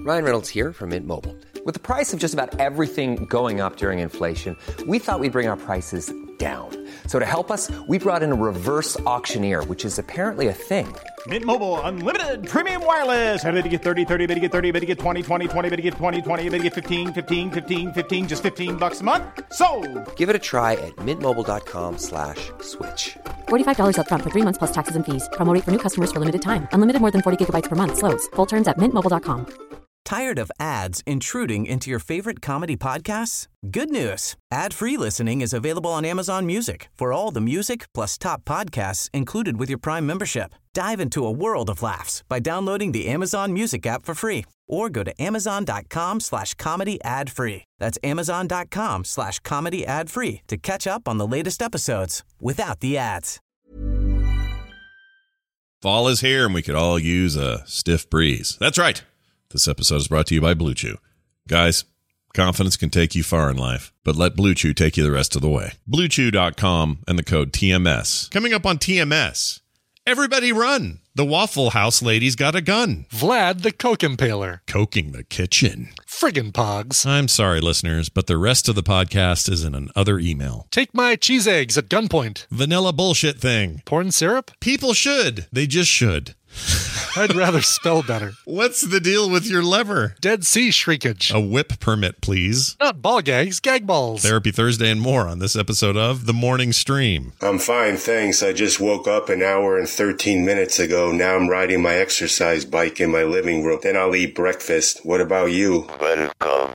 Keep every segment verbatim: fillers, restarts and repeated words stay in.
Ryan Reynolds here from Mint Mobile. With the price of just about everything going up during inflation, we thought we'd bring our prices down. So to help us, we brought in a reverse auctioneer, which is apparently a thing. Mint Mobile Unlimited Premium Wireless. How to get thirty, thirty, how to get thirty, how to get twenty, twenty, twenty, how to get twenty, twenty, how to get fifteen, fifteen, fifteen, fifteen, just fifteen bucks a month? Sold! Give it a try at mintmobile.com slash switch. forty-five dollars up front for three months plus taxes and fees. Promo rate for new customers for limited time. Unlimited more than forty gigabytes per month. Slows full terms at mint mobile dot com. Tired of ads intruding into your favorite comedy podcasts? Good news. Ad-free listening is available on Amazon Music for all the music plus top podcasts included with your Prime membership. Dive into a world of laughs by downloading the Amazon Music app for free or go to amazon.com slash comedy ad free. That's amazon.com slash comedy ad free to catch up on the latest episodes without the ads. Fall is here and we could all use a stiff breeze. That's right. This episode is brought to you by Blue Chew. Guys, confidence can take you far in life, but let Blue Chew take you the rest of the way. Blue Chew dot com and the code T M S. Coming up on T M S, everybody run. The Waffle House lady's got a gun. Vlad the Coke Impaler. Coking the kitchen. Friggin' pogs. I'm sorry, listeners, but the rest of the podcast is in another email. Take my cheese eggs at gunpoint. Vanilla bullshit thing. Corn syrup? People should. They just should. I'd rather spell better. What's the deal with your lever? Dead Sea shrinkage. A whip permit, please. Not ball gags, gag balls. Therapy Thursday and more on this episode of The Morning Stream. I'm fine, thanks. I just woke up an hour and thirteen minutes ago. Now I'm riding my exercise bike in my living room. Then I'll eat breakfast. What about you? Welcome.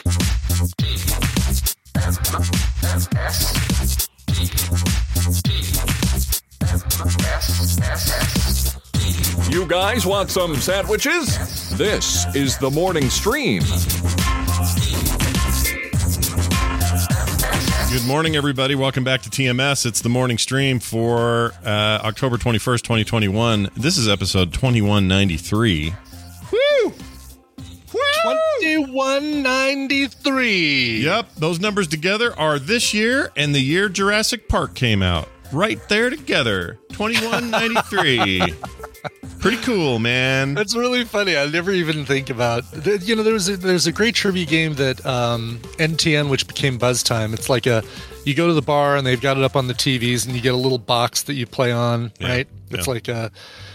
You guys want some sandwiches? This is The Morning Stream. Good morning, everybody. Welcome back to T M S. It's The Morning Stream for uh, October twenty-first, twenty twenty-one. This is episode twenty-one ninety-three. Woo! Woo! twenty-one ninety-three. Yep, those numbers together are this year and the year Jurassic Park came out. Right there together. twenty-one ninety-three. Pretty cool, man. That's really funny. I never even think about, you know, there's a, there's a great trivia game that um, N T N, which became Buzz Time. It's like a, you go to the bar and they've got it up on the T Vs and you get a little box that you play on, yeah, right? It's yeah. like a,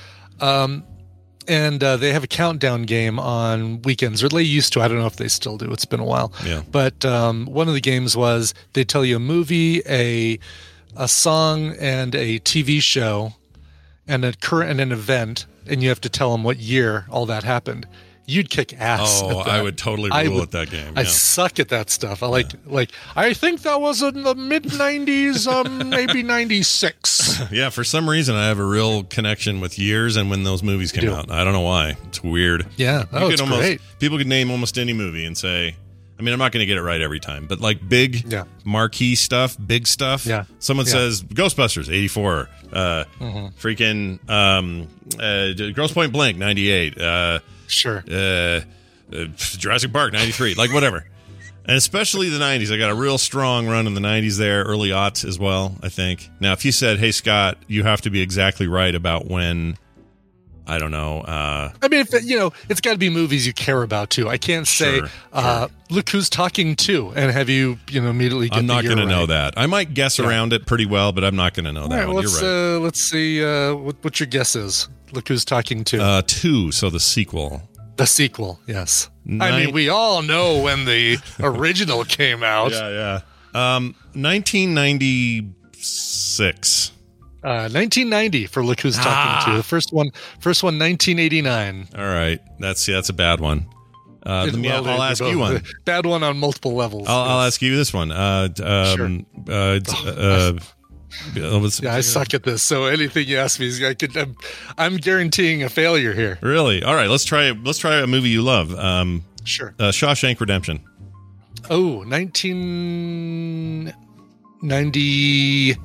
um, and uh, they have a countdown game on weekends, or they used to. I don't know if they still do. It's been a while. Yeah. But um, one of the games was they tell you a movie, a a song, and a T V show, and a current and an event, and you have to tell them what year all that happened. You'd kick ass. Oh, at that. I would totally I rule would, at that game. I yeah. suck at that stuff. I like, yeah. like, I think that was in the mid nineties, um, maybe ninety-six. Yeah, for some reason, I have a real connection with years and when those movies came out. I don't know why. It's weird. Yeah, oh, it's almost, great. People could name almost any movie and say, I mean, I'm not going to get it right every time, but like big yeah. marquee stuff, big stuff. Yeah. Someone yeah. says Ghostbusters, eighty-four. Uh, mm-hmm. Freaking um, uh, Grosse Pointe Blank, ninety-eight. Uh, sure. Uh, uh, Jurassic Park, ninety-three. Like, whatever. And especially the nineties. I got a real strong run in the nineties there, early aughts as well, I think. Now, if you said, hey, Scott, you have to be exactly right about when... I don't know. Uh, I mean, if, you know, it's got to be movies you care about too. I can't say, sure, uh, sure. look who's talking too, and have you, you know, immediately get I'm not going to know that. I might guess yeah. around it pretty well, but I'm not going to know that right, one. Let's, You're right. Uh, let's see uh, what, what your guess is. Look who's talking to. Uh, two, so the sequel. The sequel, yes. Nin- I mean, we all know when the original came out. Yeah, yeah. Um, nineteen ninety-six. Uh, nineteen ninety for Look Who's Talking ah. To. The first one, first one, nineteen eighty-nine. All right, that's yeah, that's a bad one. Uh, let me. Well, I'll ask you one. Bad one on multiple levels. I'll, I'll ask you this one. Uh, um, sure. uh, uh, uh, yeah, I suck at this. So anything you ask me, is I could. I'm, I'm guaranteeing a failure here. Really? All right, let's try. Let's try a movie you love. Um, sure. Uh, Shawshank Redemption. Oh, nineteen ninety.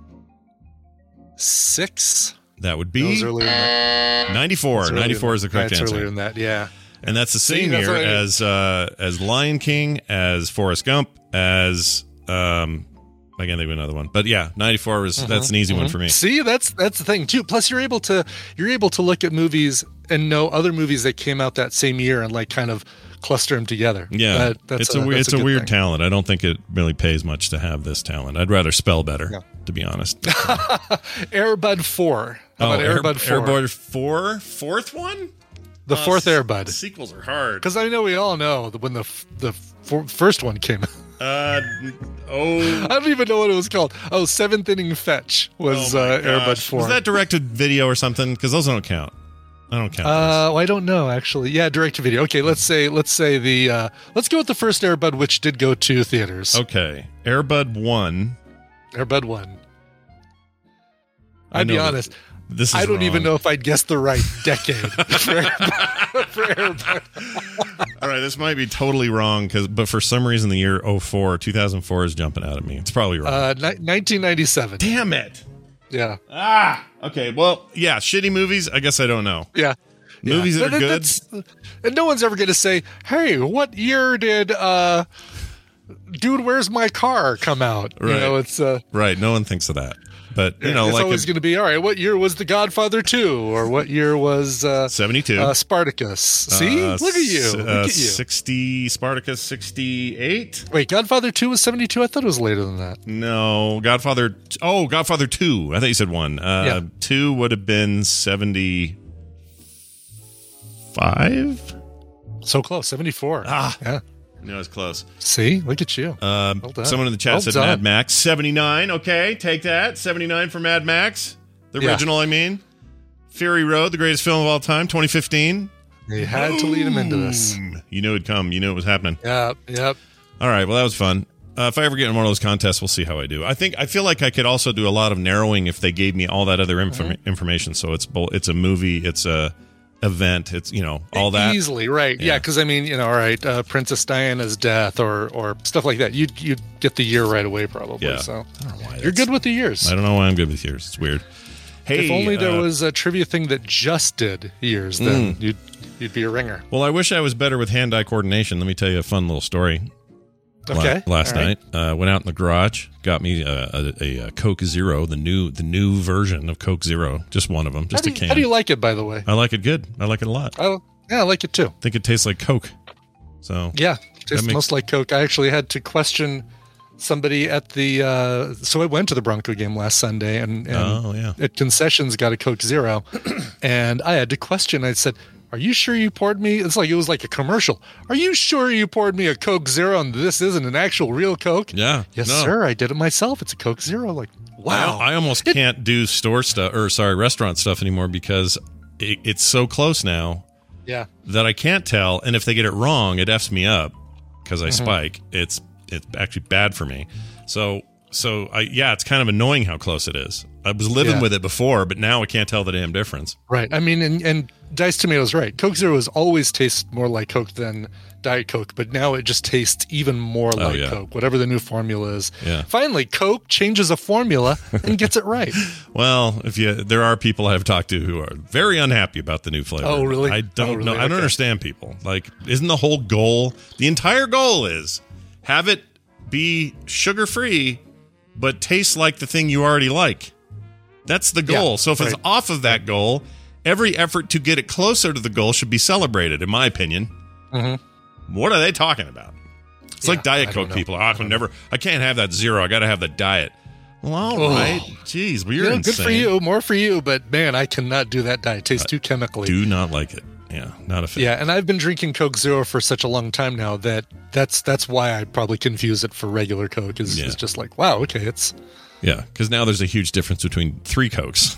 Six? That would be ninety-four. ninety-four is the correct that's answer. Earlier than that, yeah. And that's the same See, year that's as uh, as Lion King, as Forrest Gump, as um, I can't think of another one. But yeah, ninety-four was mm-hmm. that's an easy mm-hmm. one for me. See, that's that's the thing too. Plus, you're able to you're able to look at movies and know other movies that came out that same year and like kind of cluster them together. Yeah, that, that's it's a, a it's a, a weird thing. talent. I don't think it really pays much to have this talent. I'd rather spell better, yeah. to be honest. Air Bud four. How oh, about Air Bud four? Air Bud four, fourth one. The oh, fourth Air Bud. Sequels are hard because I know we all know that when the the for, first one came out. Uh oh! I don't even know what it was called. Oh, Seventh Inning Fetch was oh uh, Air Bud four. Was that directed video or something? Because those don't count. I don't count. Uh, well, I don't know actually. Yeah, direct to video. Okay, let's say let's say the uh, let's go with the first Air Bud, which did go to theaters. Okay, Air Bud one. Air Bud one. I'd be honest. This is I don't wrong. even know if I'd guess the right decade for Air Bud. For Air Bud. All right, this might be totally wrong, cause, but for some reason the year oh four, two thousand four is jumping out at me. It's probably wrong. Uh, ni- nineteen ninety-seven. Damn it. Yeah. Ah. Okay. Well, yeah. Shitty movies. I guess I don't know. Yeah. Movies yeah. that are good. That's, and no one's ever going to say, "Hey, what year did uh, Dude, Where's My Car come out?" Right. You know, it's uh, right. No one thinks of that. But you know, it's like always going to be all right. What year was The Godfather two, or what year was uh, seventy-two? Uh, Spartacus. See, uh, look at you. Uh, look at you. Sixty. Spartacus sixty-eight. Wait, Godfather two was seventy-two. I thought it was later than that. No, Godfather. Oh, Godfather two. I thought you said one. Uh, yeah. Two would have been seventy-five. So close, seventy-four. Ah, yeah. No, it's close. See, look at you. Um, well someone in the chat well said done. Mad Max seventy-nine. Okay, take that. seventy-nine for Mad Max, the yeah. original. I mean, Fury Road, the greatest film of all time, twenty fifteen. They had Boom. to lead him into this. You knew it'd come. You knew it was happening. Yep. Yep. All right. Well, that was fun. Uh, if I ever get in one of those contests, we'll see how I do. I think I feel like I could also do a lot of narrowing if they gave me all that other inf- mm-hmm. information. So it's it's a movie. It's a event, it's you know all that easily right yeah because yeah, I mean you know all right uh, Princess Diana's death or or stuff like that, you'd you'd get the year right away probably. Yeah. So I don't know why you're good with the years. I don't know why I'm good with years. It's weird. Hey, if only there uh, was a trivia thing that just did years, then mm. you'd you'd be a ringer. Well, I wish I was better with hand-eye coordination. Let me tell you a fun little story. Okay. La- last right. night, uh, went out in the garage, got me a, a, a Coke Zero, the new the new version of Coke Zero, just one of them, just how a you, can. How do you like it, by the way? I like it good. I like it a lot. Oh, yeah, I like it too. I think it tastes like Coke. So yeah, it tastes makes- most like Coke. I actually had to question somebody at the. Uh, so I went to the Bronco game last Sunday, and, and oh, yeah. at concessions got a Coke Zero, and I had to question. I said, "Are you sure you poured me?" It's like it was like a commercial. Are you sure you poured me a Coke Zero and this isn't an actual real Coke? Yeah. Yes, no. sir. I did it myself. It's a Coke Zero. Like, wow. I, I almost it, can't do store stuff or sorry, restaurant stuff anymore because it, it's so close now. Yeah. That I can't tell, and if they get it wrong, it F's me up because I mm-hmm. spike. It's it's actually bad for me. So so I yeah, it's kind of annoying how close it is. I was living yeah. with it before, but now I can't tell the damn difference. Right. I mean, and, and Diced Tomato's right. Coke Zero has always tasted more like Coke than Diet Coke, but now it just tastes even more oh, like yeah. Coke, whatever the new formula is. Yeah. Finally, Coke changes a formula and gets it right. Well, if you, there are people I've talked to who are very unhappy about the new flavor. Oh, really? I don't oh, really? know. I don't okay. understand people. Like, isn't the whole goal, the entire goal is have it be sugar-free, but taste like the thing you already like. That's the goal. Yeah, so if right. it's off of that goal, every effort to get it closer to the goal should be celebrated, in my opinion. Mm-hmm. What are they talking about? It's yeah, like Diet Coke people. Oh, I can never. I can't have that zero. I got to have the diet. Well, all oh. right. Jeez, well, you're you know, insane. Good for you. More for you. But man, I cannot do that diet. It tastes uh, too chemically. Do not like it. Yeah, not a fan. Yeah, and I've been drinking Coke Zero for such a long time now that that's that's why I probably confuse it for regular Coke. Is yeah. it's just like, wow, okay, it's. Yeah, because now there's a huge difference between three Cokes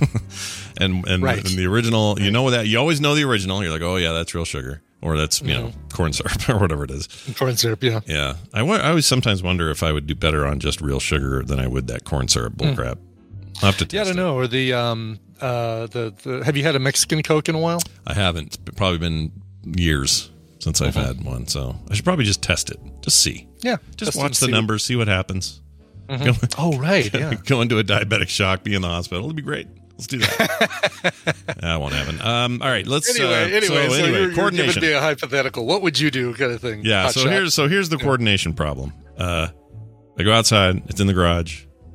and and, right. and the original. Right. You know that you always know the original. You're like, oh yeah, that's real sugar, or that's you mm-hmm. know corn syrup or whatever it is. Corn syrup, yeah. Yeah, I, I always sometimes wonder if I would do better on just real sugar than I would that corn syrup bullcrap. Mm. I'll have to test yeah, I don't it. know. Or the um uh the, the have you had a Mexican Coke in a while? I haven't. It's probably been years since I've mm-hmm. had one, so I should probably just test it, just see. Yeah, just watch the numbers, see what happens. Mm-hmm. Go, oh, right. Yeah. Go into a diabetic shock, be in the hospital. It'd be great. Let's do that. That won't happen. Um, all right. Let's. Anyway, uh, anyway, so, so anyway you're, coordination. You're giving me a hypothetical. What would you do, kind of thing? Yeah. Hot so shot. here's so here's the yeah. coordination problem. Uh, I go outside. It's in the garage.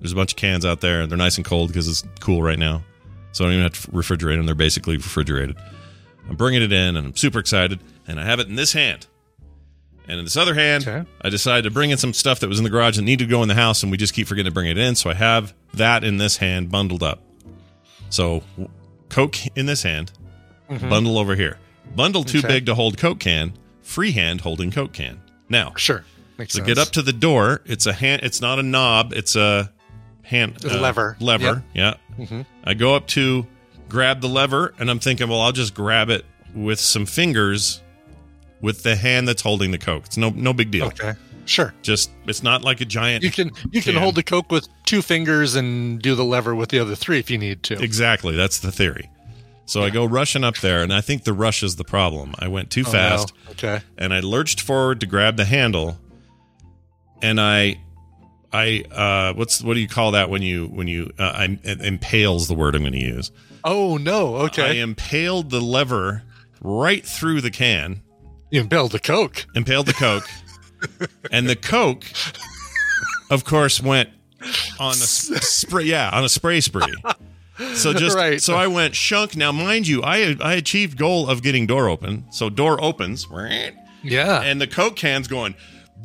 There's a bunch of cans out there. They're nice and cold because it's cool right now. So I don't even have to refrigerate them. They're basically refrigerated. I'm bringing it in, and I'm super excited. And I have it in this hand. And in this other hand, okay. I decided to bring in some stuff that was in the garage that needed to go in the house, and we just keep forgetting to bring it in. So I have that in this hand bundled up. So Coke in this hand, mm-hmm. bundle over here. Bundle too okay. big to hold Coke can, free hand holding Coke can. Now, sure. Makes so sense. Get up to the door. It's a hand. It's not a knob. It's a hand. It's a uh, lever. Lever. Yep. Yeah. Mm-hmm. I go up to grab the lever, and I'm thinking, well, I'll just grab it with some fingers with the hand that's holding the Coke. It's no no big deal. Okay. Sure. Just it's not like a giant. You can you can, can hold the Coke with two fingers and do the lever with the other three if you need to. Exactly. That's the theory. So yeah. I go rushing up there, and I think the rush is the problem. I went too oh, fast. No. Okay. And I lurched forward to grab the handle, and I, I, uh, what's what do you call that when you when you uh, I impale's the word I'm going to use. Oh no! Okay. I impaled the lever right through the can. You impaled the Coke. Impaled the Coke, and the Coke, of course, went on a spray. Yeah, on a spray spree. So just right. so I went shunk. Now, mind you, I I achieved goal of getting door open. So door opens. Yeah. And the Coke can's going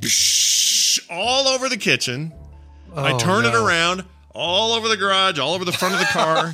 all over the kitchen. Oh, I turn no. it around all over the garage, all over the front of the car.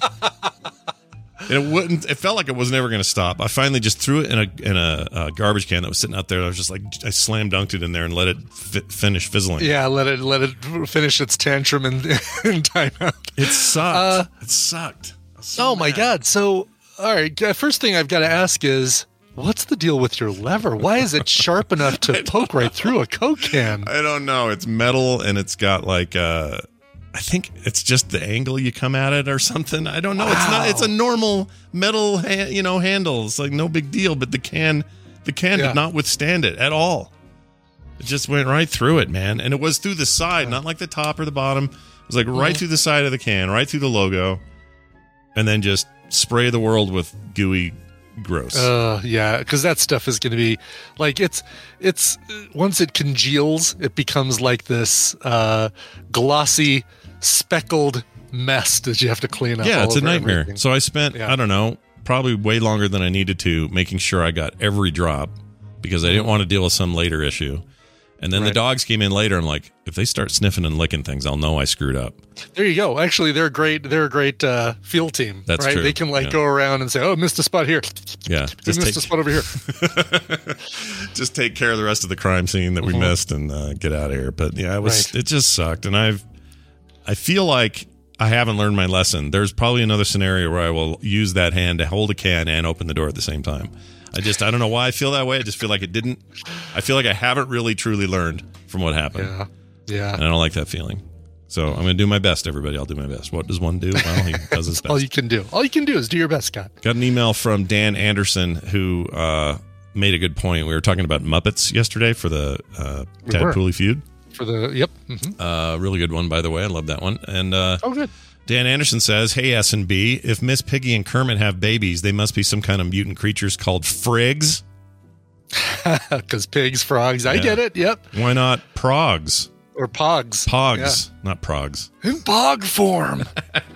It wouldn't. It felt like it was never going to stop. I finally just threw it in a in a, a garbage can that was sitting out there. I was just like, I slam dunked it in there and let it fi- finish fizzling. Yeah, let it let it finish its tantrum in, in timeout. It sucked. Uh, it sucked. So oh my mad. God! So, all right. First thing I've got to ask is, what's the deal with your lever? Why is it sharp enough to poke right through a Coke can? I don't know. It's metal and it's got like. Uh, I think it's just the angle you come at it or something. I don't know. Wow. It's not. It's a normal metal, ha- you know, handle. It's like no big deal. But the can, the can yeah. did not withstand it at all. It just went right through it, man. And it was through the side, not like the top or the bottom. It was like right mm-hmm. through the side of the can, right through the logo, and then just spray the world with gooey gross. Uh, yeah, because that stuff is going to be like it's it's once it congeals, it becomes like this uh, glossy, speckled mess that you have to clean up. Yeah, all it's a over nightmare. everything. So I spent Yeah. I don't know, probably way longer than I needed to, making sure I got every drop because I didn't want to deal with some later issue. And then Right. the dogs came in later. I'm like, if they start sniffing and licking things, I'll know I screwed up. There you go. Actually, they're great. They're a great uh, field team. That's right? true. They can like Yeah. go around and say, "Oh, missed a spot here. Yeah, just missed take, a spot over here." just take care of the rest of the crime scene that we Mhm. missed and uh, get out of here. But yeah, it was Right. it just sucked, and I've I feel like I haven't learned my lesson. There's probably another scenario where I will use that hand to hold a can and open the door at the same time. I just I don't know why I feel that way. I just feel like it didn't. I feel like I haven't really truly learned from what happened. Yeah, yeah. And I don't like that feeling. So I'm going to do my best, everybody. I'll do my best. What does one do? Well, he does his best. All you can do. All you can do is do your best, Scott. Got an email from Dan Anderson who uh, made a good point. We were talking about Muppets yesterday for the uh, Tad were. Pooley feud. For the yep, mm-hmm. Uh, really good one, by the way. I love that one. And uh, oh, good. Dan Anderson says, "Hey S and B, if Miss Piggy and Kermit have babies, they must be some kind of mutant creatures called frigs." Because pigs, frogs. I Yeah. get it. Yep. Why not progs? Or pogs. Pogs, not progs. In pog form.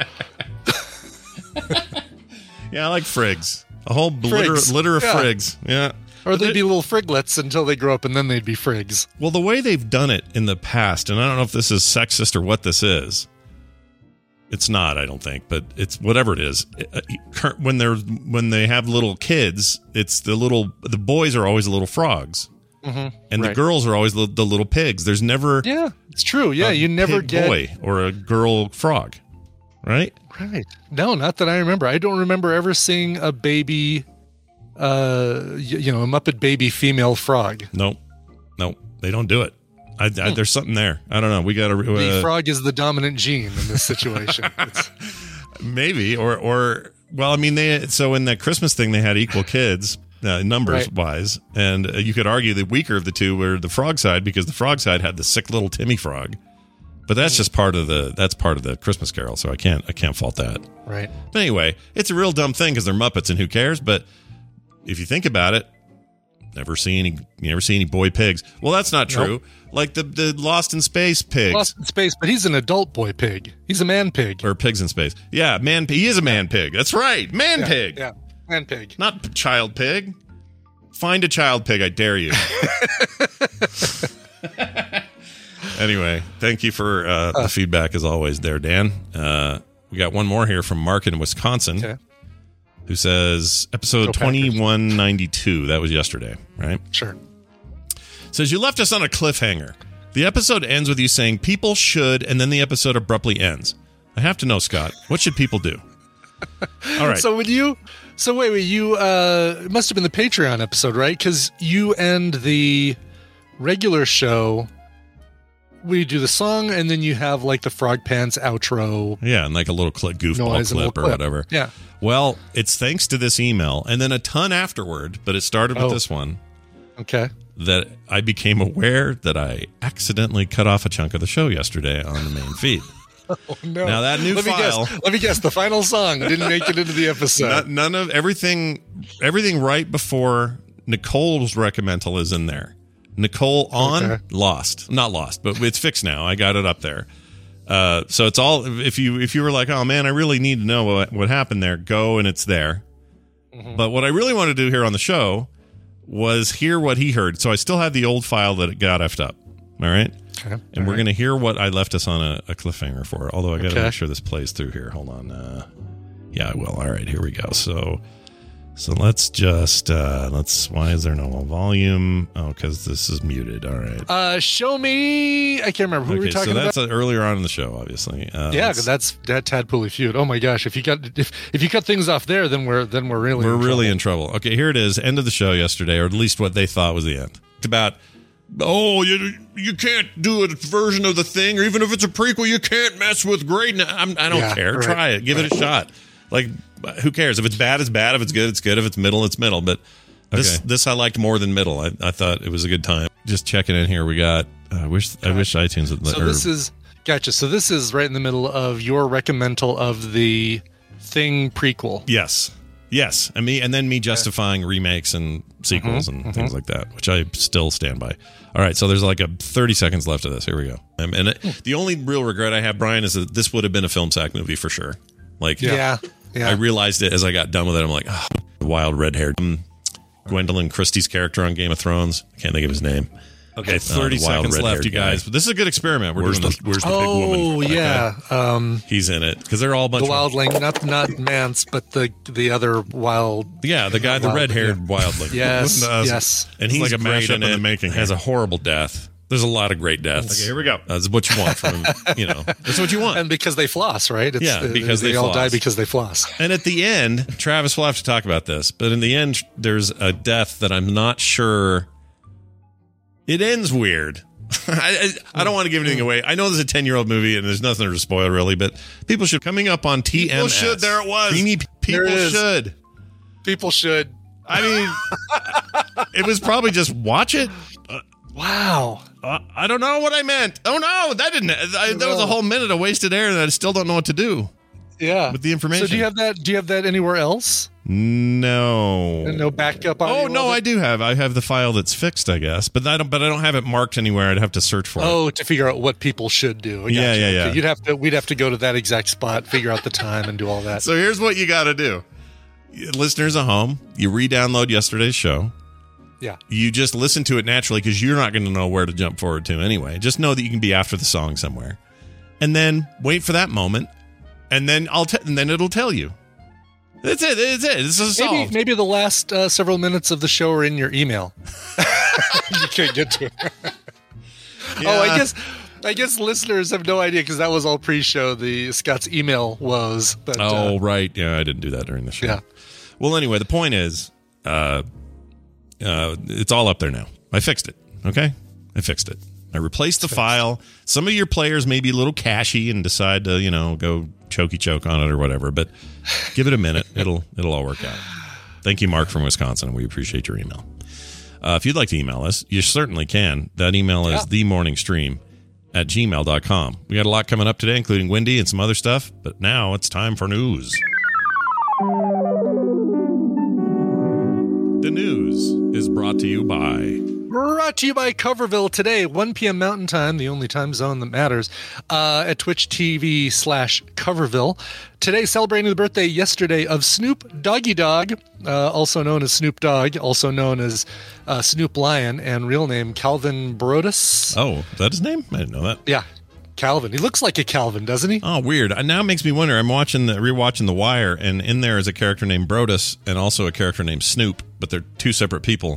Yeah, I like frigs. A whole litter, Frigs. litter of Yeah. frigs. Yeah. Or But they'd they- be little friglets until they grow up, and then they'd be frigs. Well, the way they've done it in the past, and I don't know if this is sexist or what this is. It's not, I don't think, but it's whatever it is. When they're when they have little kids, it's the little the boys are always the little frogs, Mm-hmm. and the Right. girls are always the, the little pigs. There's never Yeah, it's true. Yeah, a you never pig get boy or a girl frog, right? right. No, not that I remember. I don't remember ever seeing a baby, uh, y- you know, a Muppet baby female frog. Nope, nope, they don't do it. I, I, there's something there. I don't know. We got to The uh, frog is the dominant gene in this situation. It's, maybe or or well, I mean they. So in that Christmas thing, they had equal kids. Uh, numbers Right. wise, and uh, you could argue the weaker of the two were the frog side because the frog side had the sick little Timmy frog, but that's just part of the that's part of the Christmas Carol, so I can't I can't fault that. right. But anyway, it's a real dumb thing because they're Muppets and who cares? But if you think about it, Never see any. You never see any boy pigs. Well, that's not true. Nope. Like the the Lost in Space pigs. Lost in Space, but he's an adult boy pig. He's a man pig. Or pigs in space. Yeah, man. He is a man pig. That's right, man yeah, pig. Yeah, man pig. Not child pig. Find a child pig. I dare you. Anyway, thank you for uh, the feedback as always, there, Dan. Uh, we got one more here from Mark in Wisconsin. Okay. Who says episode twenty-one ninety-two. That was yesterday, right? Sure. Says you left us on a cliffhanger. The episode ends with you saying people should, and then the episode abruptly ends. I have to know, Scott, what should people do? All right. So when you, so wait, wait, you, uh, it must have been the Patreon episode, right? Because you end the regular show. We do the song, and then you have like the Frog Pants outro. Yeah, and like a little clip, goofball clip or clip. whatever. Yeah. Well, it's thanks to this email, and then a ton afterward, but it started with oh. this one. Okay. That I became aware that I accidentally cut off a chunk of the show yesterday on the main feed. Oh, no. Now that new let file. Me guess, let me guess. The final song didn't make it into the episode. Not, none of everything. Everything right before Nicole's recommendal is in there. Nicole on okay. Lost, not Lost, but it's fixed now. I got it up there. Uh, so it's all. If you if you were like, oh man, I really need to know what, what happened there, go and it's there. Mm-hmm. But what I really want to do here on the show was hear what he heard. So I still have the old file that it got effed up. All right. Okay. And all we're right. going to hear what I left us on a, a cliffhanger for. Although I got to okay. make sure this plays through here. Hold on. Uh, yeah, I will. All right. Here we go. So. So let's just, uh, let's, why is there no volume? Oh, because this is muted. All right. Uh, show me, I can't remember who okay, we were talking so that's about. Uh, earlier on in the show, obviously. Uh, yeah, that's that Tadpooley feud. Oh my gosh. If you got, if, if you cut things off there, then we're, then we're really, we're in really trouble. in trouble. Okay, here it is. End of the show yesterday, or at least what they thought was the end. It's about, oh, you you can't do a version of the thing, or even if it's a prequel, you can't mess with greatness. I'm, I don't Yeah, care. right, Try it. Give right. it a shot. Like, who cares? If it's bad, it's bad. If it's good, it's good. If it's middle, it's middle. But this okay. this I liked more than middle. I, I thought it was a good time. Just checking in here. We got. I uh, wish I wish iTunes would. So or, this is gotcha. So this is right in the middle of your recommendal of the Thing prequel. Yes, yes, and me, and then me justifying okay. remakes and sequels mm-hmm, and mm-hmm. things like that, which I still stand by. All right, so there's like a thirty seconds left of this. Here we go. Um, and it, the only real regret I have, Brian, is that this would have been a film sack movie for sure. Like, yeah. yeah. Yeah. I realized it as I got done with it. I'm like, oh, wild red haired um, Gwendolyn Christie's character on Game of Thrones. I can't think of his name. Okay, thirty uh, seconds left, you guys. But this is a good experiment. We're where's doing the, this. Where's the oh, big woman? Oh yeah, okay. um, he's in it because they're all a bunch the of wildling, not not Mance, but the the other wild. Yeah, the guy, the red haired yeah. wildling. Yes, yes, and he's like a great mashup in, in it. the making. Has a horrible death. There's a lot of great deaths. Okay, here we go. That's what you want from you know. That's what you want. And because they floss, right? It's, yeah, because they, they, they all floss. die because they floss. And at the end, Travis will have to talk about this, but in the end, there's a death that I'm not sure. It ends weird. I, I, I don't want to give anything away. I know this is a ten-year-old movie, and there's nothing to spoil, really, but people should. Coming up on T M S. People should. There it was. Creamy people should. People should. I mean, it was probably just watch it. Uh, wow. Uh, I don't know what I meant. Oh, no, that didn't. I, that was a whole minute of wasted air, and I still don't know what to do. Yeah. With the information. So do you have that? Do you have that anywhere else? No. And no backup audio? Oh no, I do have. I have the file that's fixed, I guess, but I don't. But I don't have it marked anywhere. I'd have to search for oh, it. Oh, to figure out what people should do. I yeah, gotcha. yeah, yeah. Okay. You'd have to. We'd have to go to that exact spot, figure out the time, and do all that. So here's what you got to do, listeners at home. You re-download yesterday's show. Yeah. You just listen to it naturally because you're not going to know where to jump forward to anyway. Just know that you can be after the song somewhere, and then wait for that moment, and then I'll t- and then it'll tell you. That's it. That's it. This is solved. Maybe, maybe the last uh, several minutes of the show are in your email. You can't get to it. Yeah. Oh, I guess I guess listeners have no idea because that was all pre-show. The Scott's email was. But, oh, uh, right. Yeah, I didn't do that during the show. Yeah. Well, anyway, the point is, uh, uh, it's all up there now. I fixed it. Okay, I fixed it. I replaced the file. Some of your players may be a little cashy and decide to, you know, go chokey choke on it or whatever, but give it a minute. It'll it'll all work out. Thank you, Mark from Wisconsin. We appreciate your email. Uh, if you'd like to email us, you certainly can. That email is yeah. themorningstream at gmail dot com. We got a lot coming up today, including Wendy and some other stuff, but now it's time for news. The news is brought to you by... Brought to you by Coverville today, one p.m. Mountain Time, the only time zone that matters, uh, at Twitch T V slash Coverville. Today, celebrating the birthday yesterday of Snoop Doggy Dogg, uh, also known as Snoop Dogg, also known as uh, Snoop Lion, and real name Calvin Brodus. Oh, is that his name? I didn't know that. Yeah, Calvin. He looks like a Calvin, doesn't he? Oh, weird. Uh, Now it makes me wonder. I'm watching the rewatching The Wire, and in there is a character named Brodus and also a character named Snoop, but they're two separate people.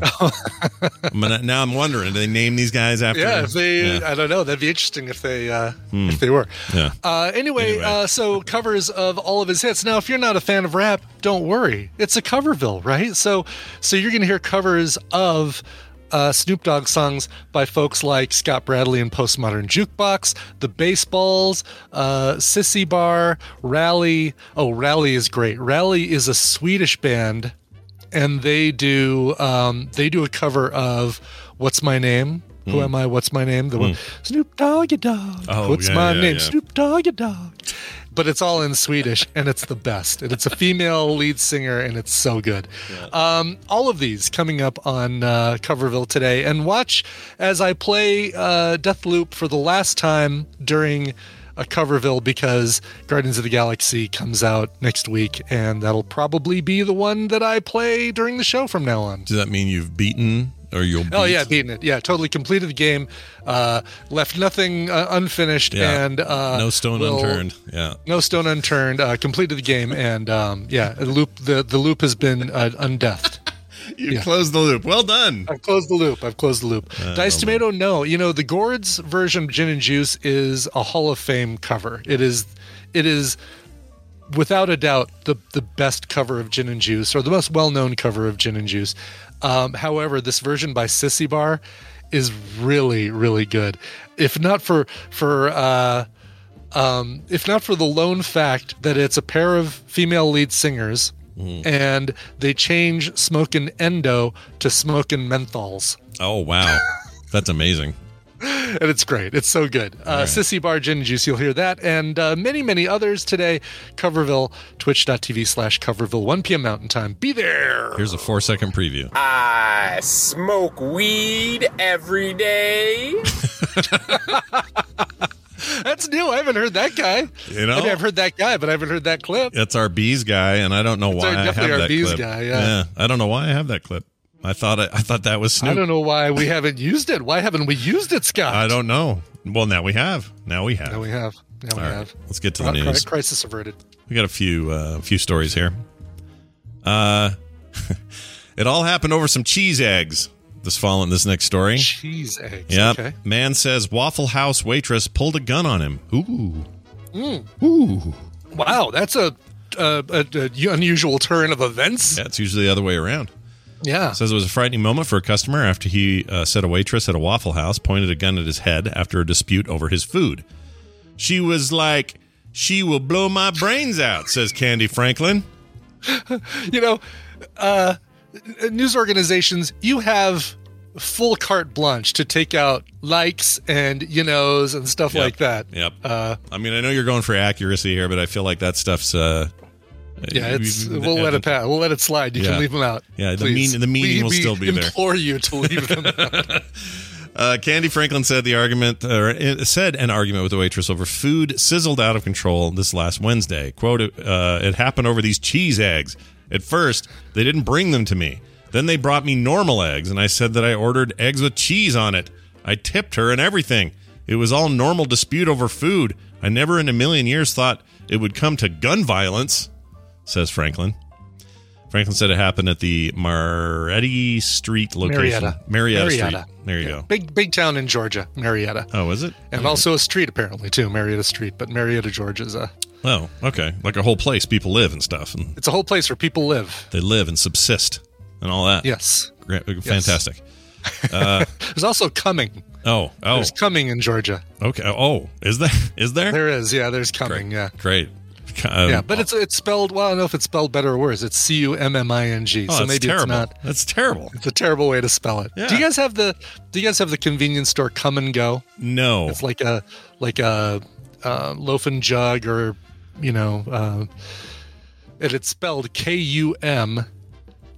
I mean, now I'm wondering, do they name these guys after? Yeah, if they, Yeah. I don't know. That'd be interesting if they uh, Hmm. if they were. Yeah. Uh, anyway, Anyway. Uh, so covers of all of his hits. Now, if you're not a fan of rap, don't worry. It's a Coverville, right? So, so you're going to hear covers of uh, Snoop Dogg songs by folks like Scott Bradley and Postmodern Jukebox, The Baseballs, uh, Sissy Bar, Rally. Oh, Rally is great. Rally is a Swedish band, and they do um, they do a cover of "What's My Name." Who Mm. am I? What's my name? The one Snoop Doggy Dogg. Oh, What's yeah, my yeah, name? yeah. Snoop Doggy Dogg. But it's all in Swedish, and it's the best. And it's a female lead singer, and it's so good. Um, all of these coming up on uh, Coverville today. And watch as I play uh, Deathloop for the last time during a Coverville, because Guardians of the Galaxy comes out next week, and that'll probably be the one that I play during the show from now on. Does that mean you've beaten or you'll beat? Oh yeah, beaten it. Yeah, totally completed the game. Uh, left nothing uh, unfinished, Yeah. and uh, No stone will- unturned. Yeah. No stone unturned. Uh, completed the game, and um, yeah, the loop. The, the loop has been uh, undeathed. You Yeah. closed the loop. Well done. I've closed the loop. I've closed the loop. Uh, Dice well Tomato, no. You know, the Gourds version of Gin and Juice is a Hall of Fame cover. It is, it is, without a doubt, the the best cover of Gin and Juice, or the most well known cover of Gin and Juice. Um, however, this version by Sissy Bar is really, really good. If not for for uh, um, if not for the lone fact that it's a pair of female lead singers. And they change smoking endo to smoking menthols. Oh, wow. That's amazing. And it's great. It's so good. Uh, right. Sissy Bar Gin and Juice, you'll hear that. And uh, many, many others today. Coverville, twitch.tv slash Coverville, one p.m. Mountain Time. Be there. Here's a four second preview. I smoke weed every day. That's new. I haven't heard that guy. You know? I mean, I've heard that guy, but I haven't heard that clip. That's our bees guy, and I don't know It's why our- I have definitely our that bees clip. guy, yeah. I don't know why I have that clip. I thought I, I thought that was Snoop. I don't know why we haven't used it. Why haven't we used it, Scott? I don't know. Well, now we have. Now we have. Now we have. Now we All right, have. let's get to the Cri- news. Crisis averted. We got a few uh, few stories here. Uh, it all happened over some cheese eggs. This following this next story. Cheese eggs. Yep. Okay. Man says Waffle House waitress pulled a gun on him. Ooh. Mm. Ooh. Wow, that's a, a, a, a unusual turn of events. Yeah, it's usually the other way around. Yeah. Says it was a frightening moment for a customer after he uh, said a waitress at a Waffle House pointed a gun at his head after a dispute over his food. She was like, "She will blow my brains out," says Candy Franklin. You know, uh, news organizations, you have full carte blanche to take out likes and you knows and stuff Yep. like that. Yep. Uh, I mean, I know you're going for accuracy here, but I feel like that stuff's. Uh, yeah, it's, you- we'll let it pass. We'll let it slide. You Yeah. can leave them out. Yeah, the please. mean- the meaning we, will we still be there. implore you to leave them out. Uh, Candy Franklin said the argument, or uh, said an argument with the waitress over food sizzled out of control this last Wednesday. Quote: uh, "It happened over these cheese eggs. At first, they didn't bring them to me. Then they brought me normal eggs, and I said that I ordered eggs with cheese on it. I tipped her and everything. It was all normal dispute over food. I never in a million years thought it would come to gun violence," says Franklin. Franklin said it happened at the Marietta Street location. Marietta. Marietta, Marietta. Street. There you go. Big big town in Georgia, Marietta. Oh, is it? And also a street apparently too, Marietta Street. But Marietta, Georgia is a Oh, okay. Like a whole place people live and stuff. And it's a whole place where people live. they live and subsist and all that. Yes. Great, fantastic. Uh, There's also Cumming. oh, oh, There's Cumming in Georgia. okay. Oh, is there? Is there? There is, yeah. There's Cumming, yeah. Great. Um, Yeah, but it's it's spelled. Well, I don't know if it's spelled better or worse. It's C U M M I N G. oh, So that's maybe terrible. it's not. That's terrible. It's a terrible way to spell it. Yeah. Do you guys have the Do you guys have the convenience store Come and Go? No. It's like a like a uh, loaf and jug, or you know, uh, and it's spelled K U M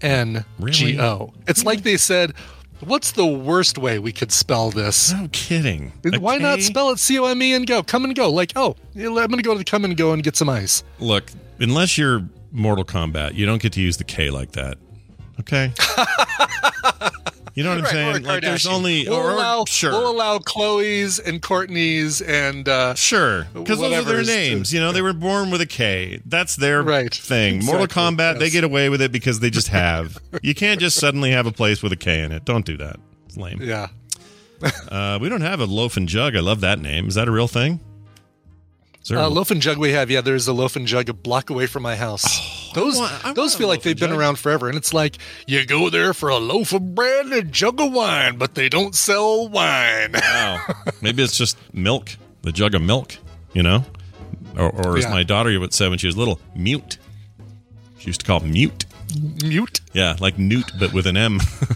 N G O. Really? It's like they said, what's the worst way we could spell this? No kidding. Why Okay. not spell it C O M E and go? Come and go. Like, oh, I'm going to go to the come and go and get some ice. Look, unless you're Mortal Kombat, you don't get to use the K like that. Okay? You know what I'm Right, saying? or Like, there's Kardashian. only We'll, or, or- allow, sure, we'll allow Chloe's and Courtney's and uh, sure, because those are their whatever's names. to- You know, they were born with a K. That's their Right. thing. Mortal Exactly. Kombat, they Yes. get away with it because they just have. You can't just suddenly have a place with a K in it. Don't do that. It's lame. yeah. Uh, we don't have a Loaf and Jug. I love that name. Is that a real thing? Is there a- Uh, loaf and jug we have. Yeah, there's a loaf and jug a block away from my house. those want- I those want a feel like loaf they've and been jug. around forever. And it's like, you go there for a loaf of bread and a jug of wine, but they don't sell wine. Wow. Maybe it's just milk, the jug of milk, you know? Or, or as Yeah. my daughter would say when she was little, mute. She used to call it mute. Mute? Yeah, like newt, but with an M.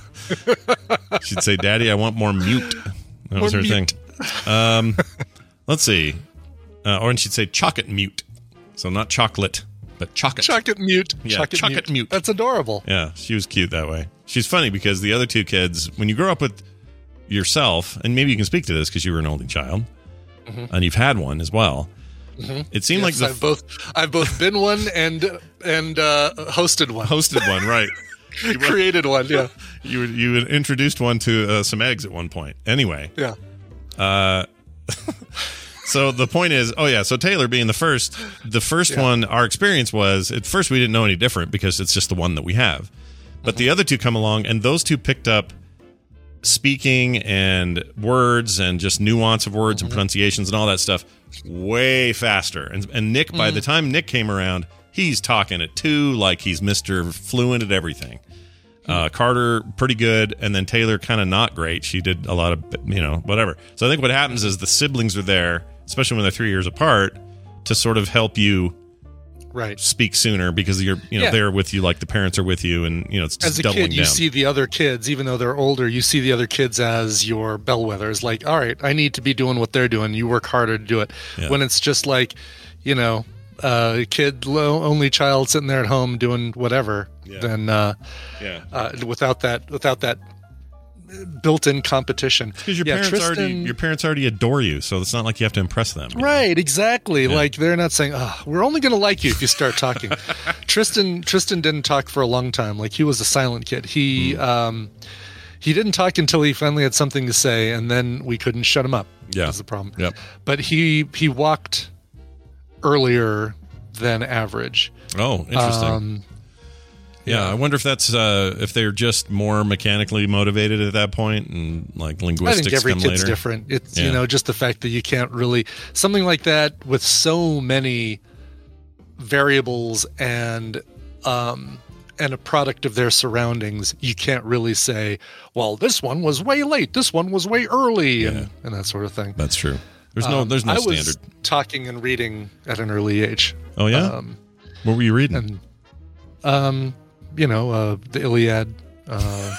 She'd say, Daddy, I want more mute. That was More her mute. thing. Um, let's see. Uh, or and she'd say chocolate mute. So not chocolate, but chocolate. Chocolate mute. Yeah, chocolate chocolate mute. That's adorable. Yeah, she was cute that way. She's funny because the other two kids, when you grow up with yourself, and maybe you can speak to this because you were an only child, and you've had one as well. It seemed like Yes, the I've both I've both been one and and uh, hosted one. hosted one, right? Created one, yeah. You you had introduced one to uh, some eggs at one point. Anyway, Yeah. uh, so the point is, oh yeah, so Taylor being the first, the first Yeah. one, our experience was at first we didn't know any different because it's just the one that we have. But Mm-hmm. the other two come along, and those two picked up speaking and words and just nuance of words Mm-hmm. and pronunciations and all that stuff way faster. And, and Nick, by Mm-hmm. the time Nick came around, he's talking it too, like he's Mister Fluent at everything. Uh, Carter, pretty good, and then Taylor, kind of not great. She did a lot of, you know, whatever. So I think what happens is the siblings are there, especially when they're three years apart, to sort of help you Right. speak sooner because you're, you know, Yeah. they're with you like the parents are with you, and you know, it's just As a doubling kid, you down. see the other kids, even though they're older, you see the other kids as your bellwethers. Like, all right, I need to be doing what they're doing. You work harder to do it. Yeah. When it's just like, you know, uh, a kid, lo- only child sitting there at home doing whatever, Yeah. then uh, yeah. uh, without that, without that built-in competition. Because your Yeah, parents already Tristan- your parents already adore you, so it's not like you have to impress them. you know? Right, exactly. Yeah. Like they're not saying, "Oh, we're only going to like you if you start talking." Tristan Tristan didn't talk for a long time. Like he was a silent kid. He Hmm. um he didn't talk until he finally had something to say, and then we couldn't shut him up. Yeah. Was the problem. Yep. But he he walked earlier than average. Oh, interesting. Um, yeah, I wonder if that's uh, if they're just more mechanically motivated at that point, and like I linguistics think every come kid's later. different. It's Yeah. you know just the fact that you can't really something like that with so many variables and um and a product of their surroundings. You can't really say, well, this one was way late, this one was way early, Yeah. and, and that sort of thing. That's true. There's no Um, there's no I standard. was talking and reading at an early age. Oh yeah. Um, what were you reading? and um, you know, uh, the Iliad. Uh,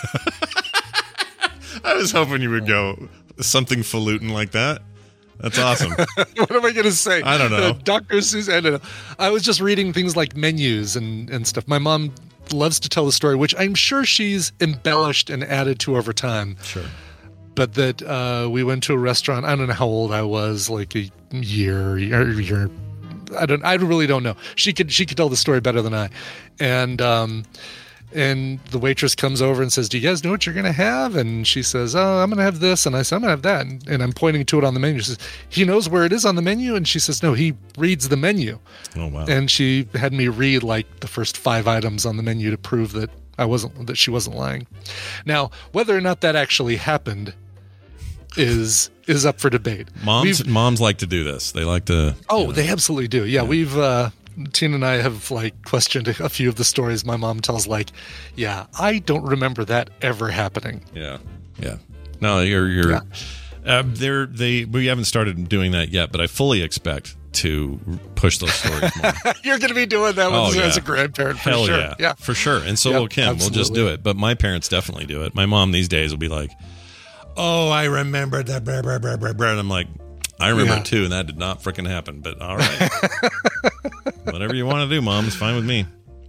I was hoping you would go something falutin like that. That's awesome. what am I going to say? I don't know. Uh, Doctor Seuss. I don't know. I was just reading things like menus and, and stuff. My mom loves to tell the story, which I'm sure she's embellished and added to over time. Sure. But that uh, we went to a restaurant. I don't know how old I was, like a year, year, year. I don't. I really don't know. She could. She could tell the story better than I. And um, and the waitress comes over and says, "Do you guys know what you're going to have?" And she says, "Oh, I'm going to have this." And I said, "I'm going to have that." And, and I'm pointing to it on the menu. She says, "He knows where it is on the menu." And she says, "No, he reads the menu." Oh wow. And she had me read like the first five items on the menu to prove that I wasn't that she wasn't lying. Now, whether or not that actually happened is is up for debate. Moms We've- moms like to do this. They like to. Oh, you know, they absolutely do. Yeah, we've uh Tina and I have like questioned a few of the stories my mom tells. Like, yeah, I don't remember that ever happening. Yeah. Yeah. No, you're you're. Yeah. Uh, they're they. We haven't started doing that yet, but I fully expect to push those stories more. You're going to be doing that Oh, as, yeah. as a grandparent for Hell sure. yeah. Yeah, For sure. And so Yep, will Kim. We'll just absolutely. do it. But my parents definitely do it. My mom these days will be like, "Oh, I remember that." Blah, blah, blah, blah, blah. And I'm like, I remember Yeah. it too, and that did not freaking happen. But all right. Whatever you want to do, Mom, is fine with me.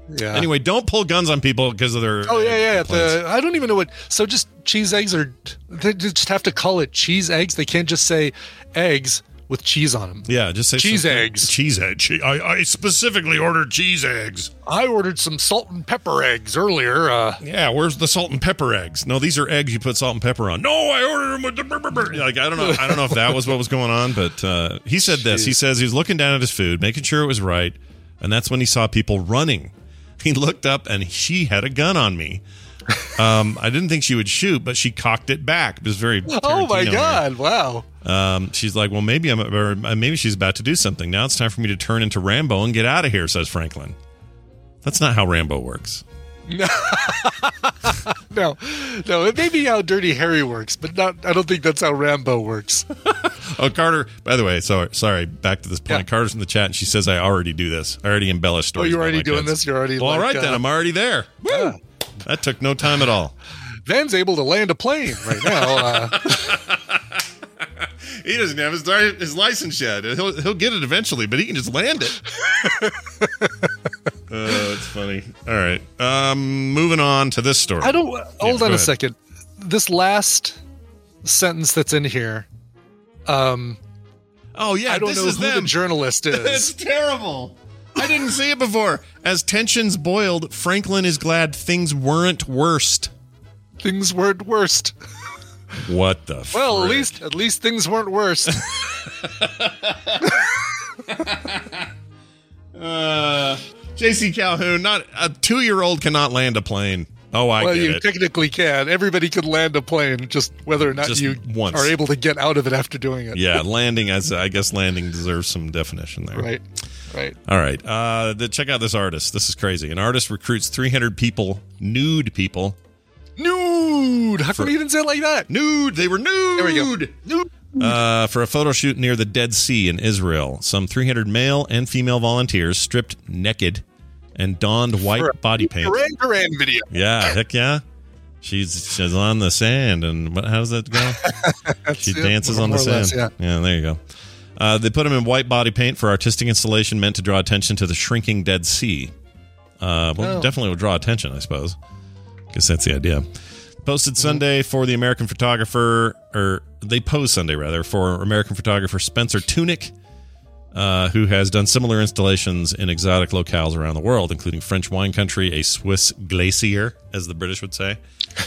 Yeah. Anyway, don't pull guns on people because of their. Oh yeah, yeah. complaints. The, I don't even know what. So just cheese eggs are. They just have to call it cheese eggs. They can't just say eggs with cheese on them. Yeah, just say cheese something- eggs. Cheese eggs. I, I specifically ordered cheese eggs. I ordered some salt and pepper eggs earlier. Uh, Yeah, where's the salt and pepper eggs? No, these are eggs you put salt and pepper on. No, I ordered them with the brr, brr, brr. Like I don't know. I don't know if that was what was going on, but uh, he said this. He says he was looking down at his food, making sure it was right, and that's when he saw people running. He looked up and she had a gun on me. Um, I didn't think she would shoot, but she cocked it back. It was very. oh my Tarantino God! Wow. here. Um, she's like, well, maybe I'm, or maybe she's about to do something. Now it's time for me to turn into Rambo and get out of here. Says Franklin. That's not how Rambo works. no, no. It may be how Dirty Harry works, but not. I don't think that's how Rambo works. Oh, Carter. By the way, sorry, sorry. Back to this point. Yeah. Carter's in the chat, and she says I already do this. I already embellish Oh, stories. you're about already my doing kids. this. You're already. Well, all like, right then. uh, I'm already there. Woo! yeah. That took no time at all. Van's able to land a plane right now. Uh, He doesn't have his li- his license yet. He'll he'll get it eventually, but he can just land it. Oh, it's funny. All right. Um, moving on to this story. I don't. Hold go on a ahead. second. This last sentence that's in here. Um, Oh yeah, I don't this know is who them. the journalist It's is. terrible. I didn't see it before. As tensions boiled, Franklin is glad things weren't worst. Things weren't worst. What the? Well, at frick? least at least things weren't worst. Uh, J C Calhoun, not a two-year-old cannot land a plane. Oh, I well, get you it. technically can. Everybody could land a plane, just whether or not Just you once. are able to get out of it after doing it. Yeah, landing as I guess landing deserves some definition there. Right. Right. All right. Uh, the, check out this artist. This is crazy. An artist recruits three hundred people, nude people. Nude. How come you didn't say it like that? Nude. They were nude. There we go. Nude. Uh, for a photo shoot near the Dead Sea in Israel, some three hundred male and female volunteers stripped naked and donned white For a body paint. Duran Duran video. Yeah, heck yeah. She's she's on the sand, and what? How does that go? She it, dances more on the or sand. less, yeah. yeah, there you go. Uh, they put him in white body paint for artistic installation meant to draw attention to the shrinking Dead Sea. Uh, well, Oh. definitely will draw attention, I suppose. Guess that's the idea. Posted Sunday for the American photographer, or they posed Sunday rather for American photographer Spencer Tunick, uh, who has done similar installations in exotic locales around the world, including French wine country, a Swiss glacier, as the British would say,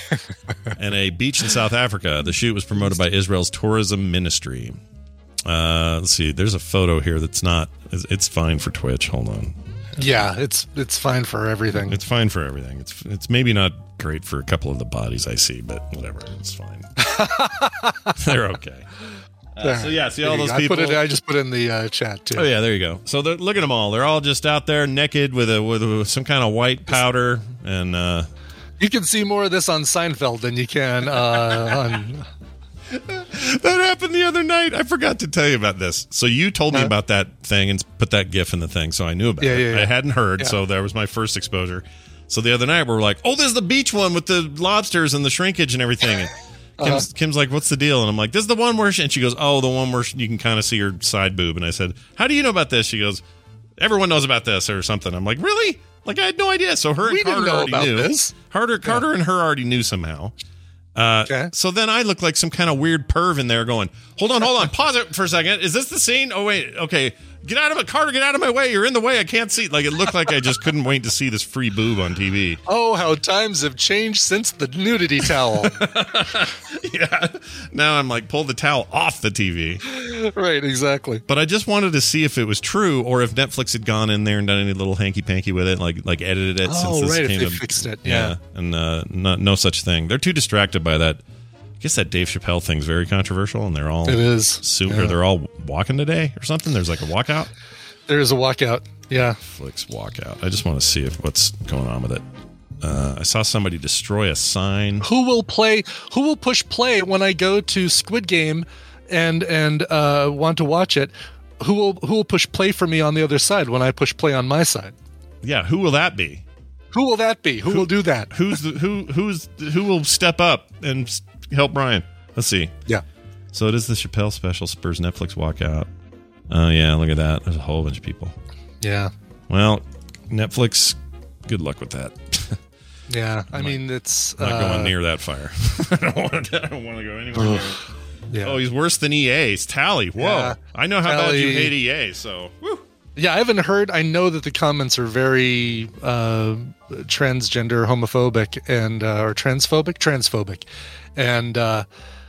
and a beach in South Africa. The shoot was promoted by Israel's tourism ministry. Uh, let's see. There's a photo here that's not. It's, it's fine for Twitch. Hold on. Yeah, it's it's fine for everything. It's fine for everything. It's it's maybe not great for a couple of the bodies I see, but whatever. It's fine. They're okay. Uh, so yeah, see all There you those go. people. I put it. I just put it in the uh, chat too. Oh yeah, there you go. So they're- look at them all. They're all just out there naked with a with, with some kind of white powder, and uh, You can see more of this on Seinfeld than you can uh, on. that happened the other night. I forgot to tell you about this. So you told me Huh? about that thing and put that GIF in the thing, so I knew about Yeah, it. yeah, yeah. I hadn't heard, Yeah. so that was my first exposure. So the other night we were like, "Oh, this is the beach one with the lobsters and the shrinkage and everything." And Kim's, Uh-huh. Kim's like, "What's the deal?" And I'm like, "This is the one where," she, and she goes, "Oh, the one where you can kind of see her side boob." And I said, "How do you know about this?" She goes, "Everyone knows about this or something." I'm like, "Really?" Like I had no idea. So her and We didn't Carter know already about knew. this. Carter, Carter and her already knew somehow. Uh, Okay. So then I look like some kind of weird perv in there going, hold on, hold on, pause it for a second. Is this the scene? Oh, wait, okay. Get out of it, Carter, get out of my way. You're in the way. I can't see. Like, it looked like I just couldn't wait to see this free boob on T V. Oh, how times have changed since the nudity towel. Yeah. Now I'm like, pull the towel off the T V. Right, exactly. But I just wanted to see if it was true or if Netflix had gone in there and done any little hanky-panky with it, like like edited it Oh, since this right, if came they to- fixed it, Yeah. yeah. And uh, no, no such thing. They're too distracted by that. I guess that Dave Chappelle thing's very controversial, and they're all It is. Su- Yeah. or they're all walking today or something. There's like a walkout. There is a walkout. Yeah. Netflix walkout. I just want to see if what's going on with it. Uh, I saw somebody destroy a sign. Who will play? Who will push play when I go to Squid Game and and uh, want to watch it? Who will who will push play for me on the other side when I push play on my side? Yeah, who will that be? Who will that be? Who, will do that? Who's the, who? Who's who will step up and s- help Brian? Let's see. Yeah. So it is the Chappelle special spurs Netflix walkout. Oh yeah, look at that. There's a whole bunch of people. Yeah. Well, Netflix good luck with that. Yeah, I mean, it's... I'm not uh, going near that fire. I don't want to, I don't want to go anywhere near it. Yeah. Oh, he's worse than E A. It's Tally. Whoa. Yeah. I know how Tally, bad you hate E A, so... Woo. Yeah, I haven't heard. I know that the comments are very uh, transgender, homophobic, and uh, or transphobic, transphobic, and uh,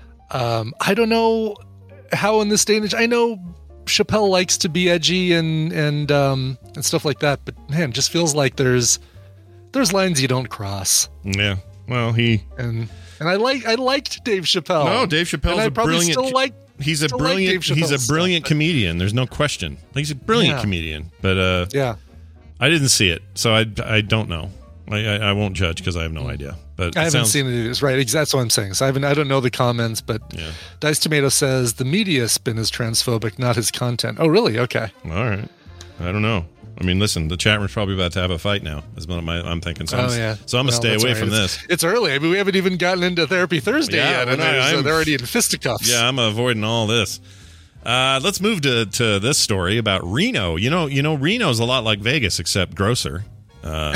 um, I don't know how in this day and age. I know Chappelle likes to be edgy and and um, and stuff like that, but man, it just feels like there's there's lines you don't cross. Yeah. Well, he and and I like I liked Dave Chappelle. No, Dave Chappelle's and I a probably brilliant. Still like. He's a brilliant. Like he's a brilliant stuff, comedian. There's no question. He's a brilliant yeah. comedian. But uh, yeah, I didn't see it, so I, I don't know. I, I, I won't judge because I have no idea. But I it haven't sounds, seen it. It's right. That's what I'm saying. So I haven't. I don't know the comments, but yeah. Dice Tomato says the media spin is transphobic, not his content. Oh, really? Okay. All right. I don't know. I mean, listen, the chat room's probably about to have a fight now. Is what my, I'm thinking. So I'm, oh, yeah. So I'm well, gonna stay away right. from it's, this. It's early. I mean, we haven't even gotten into Therapy Thursday yeah, yet, and well, no, uh, they're already in fisticuffs. Yeah, I'm avoiding all this. Uh, let's move to, to this story about Reno. You know, you know, Reno's a lot like Vegas, except grosser. Uh,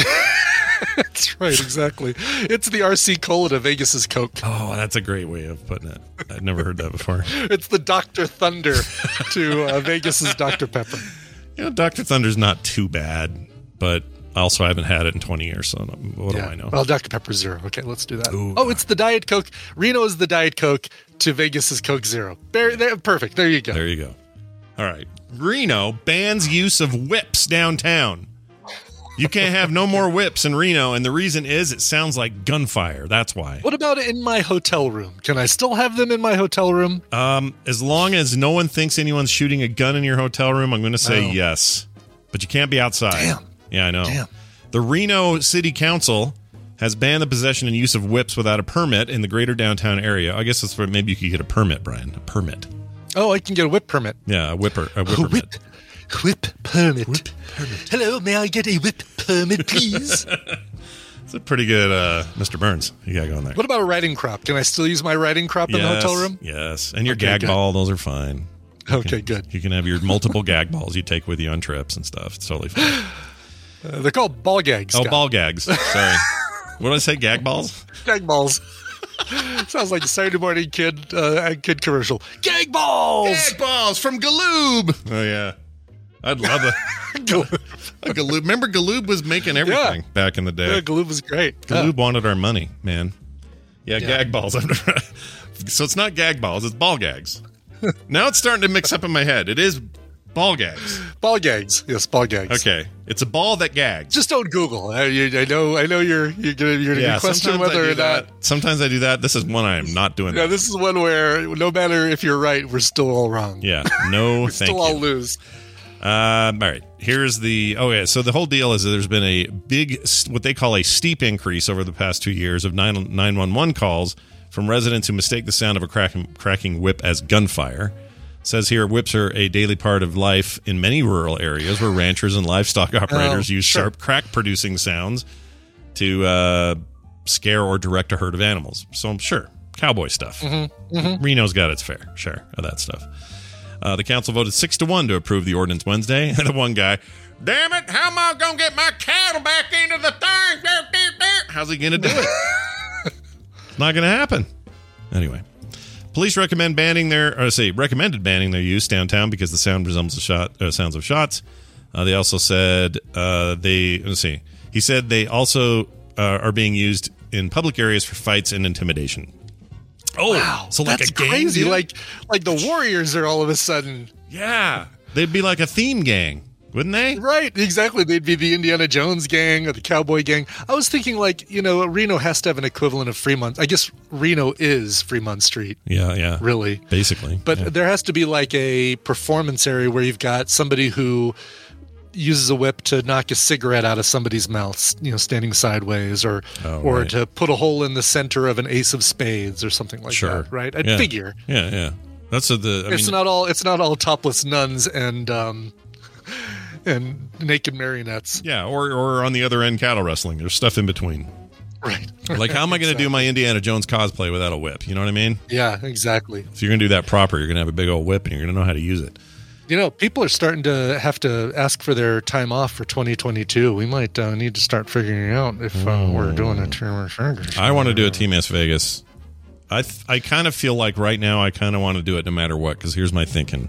that's right, exactly. It's the R C Cola to Vegas's Coke. Oh, that's a great way of putting it. I'd never heard that before. It's the Doctor Thunder to uh, Vegas's Doctor Pepper. You know, Doctor Thunder's not too bad, but also I haven't had it in twenty years, so what yeah. do I know? Well, Doctor Pepper Zero. Okay, let's do that. Ooh, oh, it's the Diet Coke. Reno is the Diet Coke to Vegas's Coke Zero. There, there, perfect. There you go. There you go. All right. Reno bans use of whips downtown. You can't have no more whips in Reno, and the reason is it sounds like gunfire. That's why. What about in my hotel room? Can I still have them in my hotel room? Um, as long as no one thinks anyone's shooting a gun in your hotel room, I'm going to say oh. yes. But you can't be outside. Damn. Yeah, I know. Damn. The Reno City Council has banned the possession and use of whips without a permit in the greater downtown area. I guess that's where maybe you could get a permit, Brian. A permit. Oh, I can get a whip permit. Yeah, a whipper. A whip a permit. Whip. Whip permit. Whip permit. Hello, may I get a whip permit, please? It's a pretty good uh, Mister Burns. You got going there. What about a riding crop? Can I still use my riding crop yes, in the hotel room? Yes. And your okay, gag good. ball, those are fine. You okay, can, good. You can have your multiple gag balls you take with you on trips and stuff. It's totally fine. Uh, they're called ball gags. Oh, Scott. ball gags. Sorry. What did I say? Gag balls? Gag balls. Sounds like a Saturday morning kid uh, kid commercial. Gag balls! Gag balls from Galoob! Oh, yeah. I'd love a, a Galoob. Remember, Galoob was making everything yeah. back in the day. Yeah, Galoob was great. Galoob yeah. wanted our money, man. Yeah, yeah. gag balls. So it's not gag balls, it's ball gags. Now it's starting to mix up in my head. It is ball gags. Ball gags. Yes, ball gags. Okay. It's a ball that gags. Just don't Google. I, you, I know I know you're you're gonna, you're gonna yeah, question whether or that. not. Sometimes I do that. This is one I am not doing. Yeah, that. this is one where no matter if you're right, we're still all wrong. Yeah. No, we thank still you. all lose. Um, all right. Here's the. Oh yeah. So the whole deal is that there's been a big, what they call a steep increase over the past two years of nine one one calls from residents who mistake the sound of a cracking, cracking whip as gunfire. It says here, whips are a daily part of life in many rural areas where ranchers and livestock operators oh, use sure. sharp crack-producing sounds to uh, scare or direct a herd of animals. So I'm sure cowboy stuff. Mm-hmm, mm-hmm. Reno's got its fair share of that stuff. Uh, the council voted six to one to approve the ordinance Wednesday. And the one guy, damn it, how am I going to get my cattle back into the thing? How's he going to do it? It's not going to happen. Anyway, police recommend banning their, or say recommended banning their use downtown because the sound resembles the shot, uh, sounds of shots. Uh, they also said uh, they, let's see, he said they also uh, are being used in public areas for fights and intimidation. Oh, wow, so like that's a gang, crazy. dude? Like, like the Warriors are all of a sudden. Yeah, they'd be like a theme gang, wouldn't they? Right, exactly. They'd be the Indiana Jones gang or the Cowboy gang. I was thinking, like, you know, Reno has to have an equivalent of Fremont. I guess Reno is Fremont Street. Yeah, yeah, really, basically. But yeah. there has to be like a performance area where you've got somebody who uses a whip to knock a cigarette out of somebody's mouth, you know, standing sideways, or oh, or right. to put a hole in the center of an ace of spades or something like sure. that. Right? I'd yeah. figure. Yeah, yeah. That's a, the. I it's mean, not all. It's not all topless nuns and um, and naked marionettes. Yeah, or or on the other end, cattle wrestling. There's stuff in between. Right. Like, how am I going to exactly. do my Indiana Jones cosplay without a whip? You know what I mean? Yeah, exactly. If you're going to do that proper, you're going to have a big old whip and you're going to know how to use it. You know, people are starting to have to ask for their time off for twenty twenty-two. We might uh, need to start figuring out if uh, we're doing a Team Las Vegas. I want to do a Team Las Vegas. I th- I kind of feel like right now I kind of want to do it no matter what, because here's my thinking.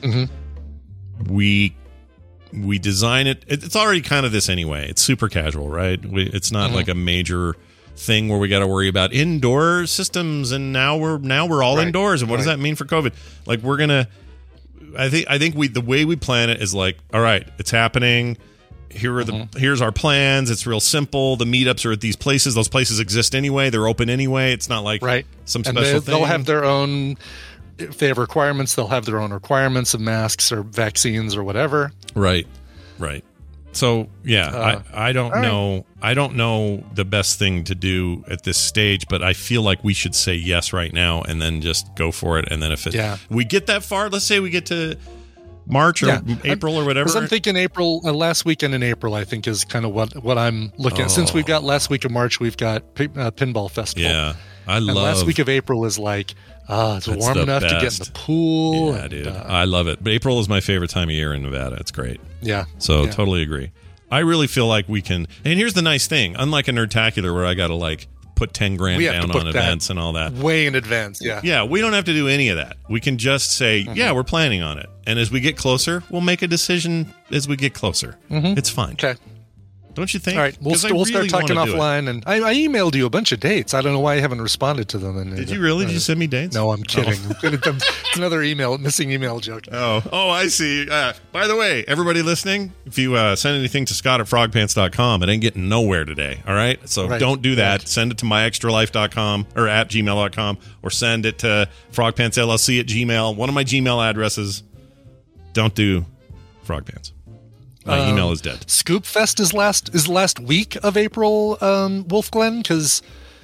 Mm-hmm. We we design it. It's already kind of this anyway. It's super casual, right? We, it's not mm-hmm. like a major thing where we got to worry about indoor systems, and now we're now we're all right. indoors. And what right. does that mean for COVID? Like we're gonna. I think I think we the way we plan it is like, all right, it's happening. Here are the mm-hmm. here's our plans. It's real simple. The meetups are at these places. Those places exist anyway. They're open anyway. It's not like right. some and special they, thing. They'll have their own. If they have requirements, they'll have their own requirements of masks or vaccines or whatever. Right, right. So yeah, uh, I, I don't know. Right. I don't know the best thing to do at this stage, but I feel like we should say yes right now and then just go for it. And then if it, yeah. we get that far, let's say we get to March or yeah. April or whatever. Because I'm thinking April, uh, last weekend in April, I think is kind of what, what I'm looking oh. at. Since we've got last week of March, we've got P- uh, Pinball Festival. Yeah, I and love. Last week of April is like, ah, oh, it's warm enough best. to get in the pool. Yeah, and, dude, uh, I love it. But April is my favorite time of year in Nevada. It's great. Yeah. So yeah. totally agree. I really feel like we can. And here's the nice thing: unlike a Nerdtacular where I got to like put ten grand down on events and all that way in advance. Yeah, yeah, we don't have to do any of that. We can just say, mm-hmm. yeah, we're planning on it, and as we get closer, we'll make a decision as we get closer. Mm-hmm. It's fine. Okay. Don't you think? All right, we'll, st- we'll really start talking offline. And I, I emailed you a bunch of dates. I don't know why you haven't responded to them. And, Did you really? Uh, Did you send me dates? No, I'm kidding. Oh. It's another email, missing email joke. Oh, oh, I see. Uh, by the way, everybody listening, if you uh, send anything to Scott at frog pants dot com, it ain't getting nowhere today. All right, so right. don't do that. Right. Send it to my extra life dot com or at gmail dot com, or send it to frogpantsllc at Gmail. One of my Gmail addresses. Don't do Frogpants. My um, email is dead. Scoop Fest is last is last week of April, um, Wolf Glen, because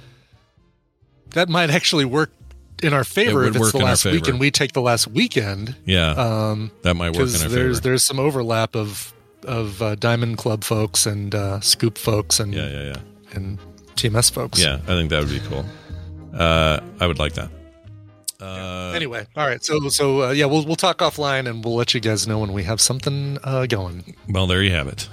that might actually work in our favor it if it's the last week and we take the last weekend. Yeah, um, that might work in our there's, favor. There's some overlap of of uh, Diamond Club folks and uh, Scoop folks and yeah, yeah, yeah, and T M S folks. Yeah, I think that would be cool. Uh, I would like that. Uh, anyway, all right. So, so uh, yeah, we'll we'll talk offline, and we'll let you guys know when we have something uh, going. Well, there you have it.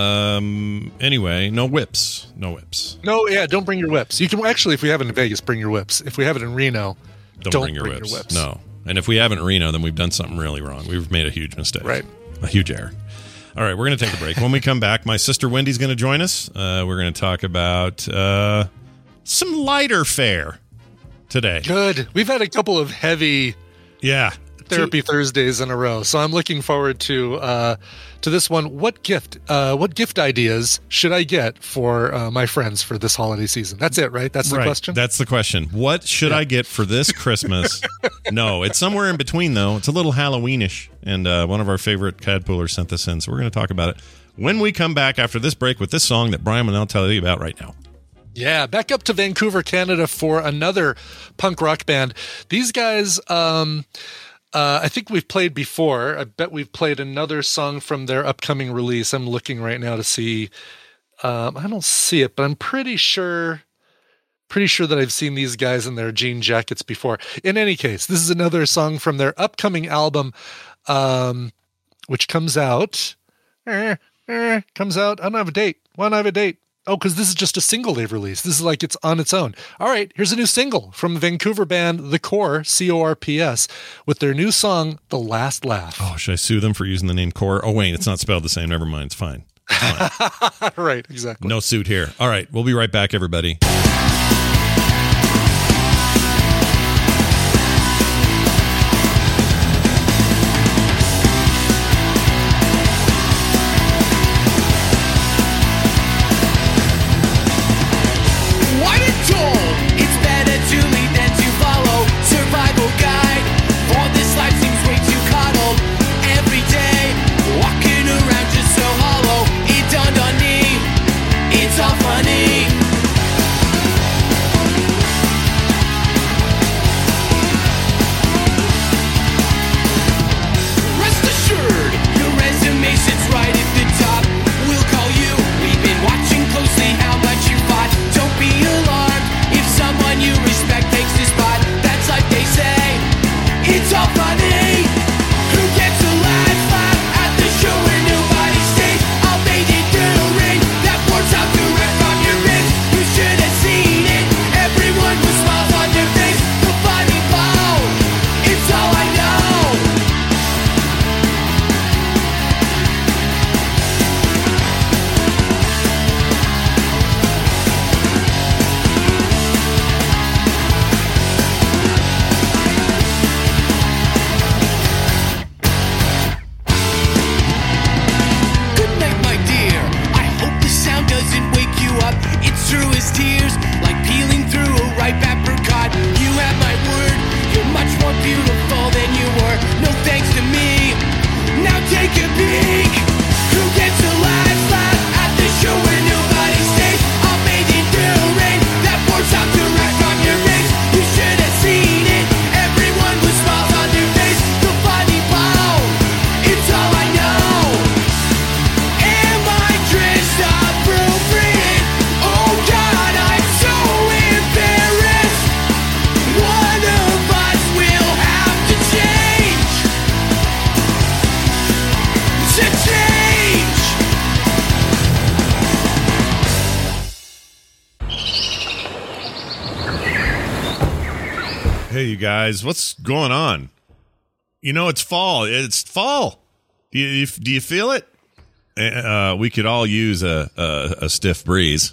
Um. Anyway, no whips. No whips. No, yeah. Don't bring your whips. You can actually, if we have it in Vegas, bring your whips. If we have it in Reno, don't, don't bring, your, bring whips. your whips. No. And if we have it in Reno, then we've done something really wrong. We've made a huge mistake. Right. A huge error. All right, we're going to take a break. When we come back, my sister Wendy's going to join us. Uh, we're going to talk about uh, some lighter fare today. Good. We've had a couple of heavy yeah therapy Thursdays in a row, so I'm looking forward to uh, to this one. What gift? Uh, what gift ideas should I get for uh, my friends for this holiday season? That's it, right? That's the right. question. That's the question. What should yeah. I get for this Christmas? No, it's somewhere in between though. It's a little Halloweenish, and uh, one of our favorite Cadpoolers sent this in, so we're going to talk about it when we come back after this break with this song that Brian will now tell you about right now. Yeah, back up to Vancouver, Canada for another punk rock band. These guys, um, uh, I think we've played before. I bet we've played another song from their upcoming release. I'm looking right now to see. Um, I don't see it, but I'm pretty sure, pretty sure that I've seen these guys in their jean jackets before. In any case, this is another song from their upcoming album, um, which comes out, eh, eh, comes out. I don't have a date. Why don't I have a date? Oh, because this is just a single they've released. This is like it's on its own. All right, here's a new single from Vancouver band The Core, C O R P S, with their new song, The Last Laugh. Oh, should I sue them for using the name Core? Oh, wait, it's not spelled the same. Never mind. It's fine. It's fine. Right, exactly. No suit here. All right, we'll be right back, everybody. It's all funny. you guys. What's going on? You know, it's fall. It's fall. Do you, do you feel it? Uh, we could all use a, a, a stiff breeze.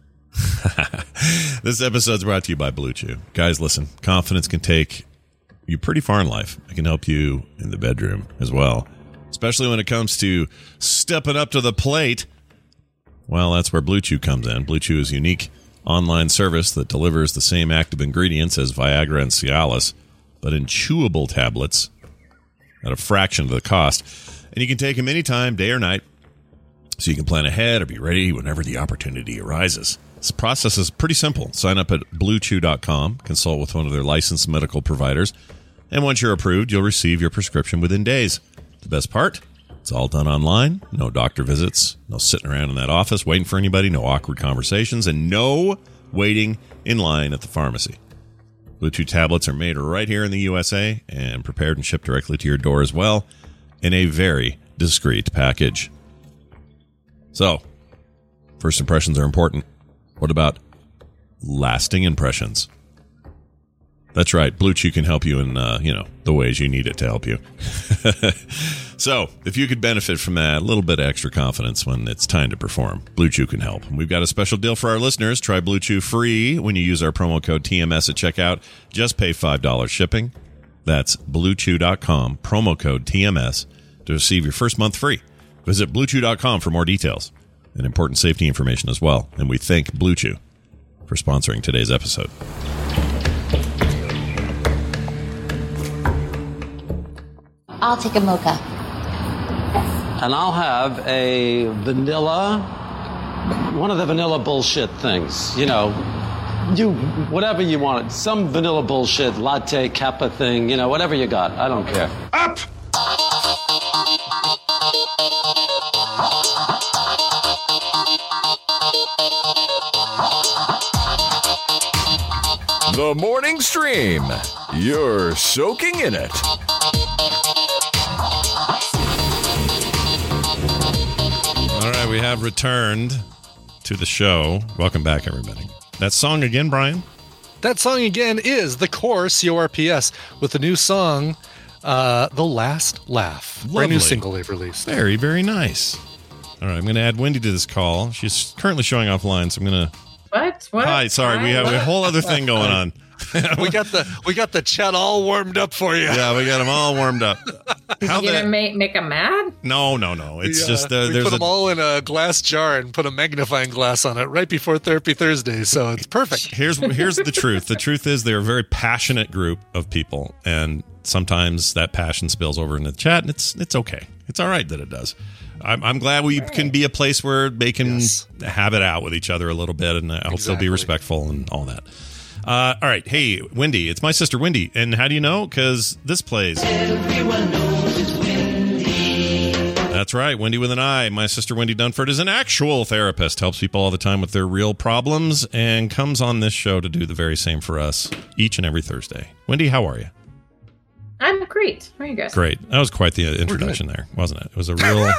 This episode's brought to you by Blue Chew. Guys, listen, confidence can take you pretty far in life. It can help you in the bedroom as well, especially when it comes to stepping up to the plate. Well, that's where Blue Chew comes in. Blue Chew is a unique online service that delivers the same active ingredients as Viagra and Cialis, but in chewable tablets at a fraction of the cost. And you can take them anytime, day or night, so you can plan ahead or be ready whenever the opportunity arises. This process is pretty simple. Sign up at blue chew dot com, consult with one of their licensed medical providers, and once you're approved, you'll receive your prescription within days. The best part? It's all done online. No doctor visits, no sitting around in that office waiting for anybody, no awkward conversations, and no waiting in line at the pharmacy. Blue Chew tablets are made right here in the U S A and prepared and shipped directly to your door as well in a very discreet package. So, first impressions are important. What about lasting impressions? That's right. Blue Chew can help you in, uh, you know, the ways you need it to help you. So, if you could benefit from that, a little bit of extra confidence when it's time to perform, Blue Chew can help. And we've got a special deal for our listeners. Try Blue Chew free when you use our promo code T M S at checkout. Just pay five dollars shipping. That's blue chew dot com, promo code T M S, to receive your first month free. Visit blue chew dot com for more details and important safety information as well. And we thank Blue Chew for sponsoring today's episode. I'll take a mocha. And I'll have a vanilla, one of the vanilla bullshit things. You know, you whatever you want. Some vanilla bullshit, latte, kappa thing, you know, whatever you got. I don't care. Up! The Morning Stream. You're soaking in it. All right, we have returned to the show. Welcome back, everybody. That song again, Brian? That song again is The Core, C O R P S, with the new song, uh, The Last Laugh. Lovely. Brand new single they've released. Very, very nice. All right, I'm going to add Wendy to this call. She's currently showing offline, so I'm going to... What? What? Hi, sorry, we have a whole other thing going on. we got the we got the chat all warmed up for you. Yeah, we got them all warmed up. How you gonna make make them mad? No, no, no. It's yeah, just uh, we there's put a, them all in a glass jar and put a magnifying glass on it right before Therapy Thursday, so it's perfect. Here's here's the truth. The truth is they're a very passionate group of people, and sometimes that passion spills over into the chat, and it's it's okay. It's all right that it does. I'm, I'm glad we right. can be a place where they can yes. have it out with each other a little bit, and I hope exactly. they'll be respectful and all that. Uh, all right. Hey, Wendy. It's my sister, Wendy. And how do you know? Because this plays. Everyone knows it's Wendy. That's right. Wendy with an I. My sister, Wendy Dunford, is an actual therapist. Helps people all the time with their real problems and comes on this show to do the very same for us each and every Thursday. Wendy, how are you? I'm great. How are you guys? Great. That was quite the introduction there, wasn't it? It was a real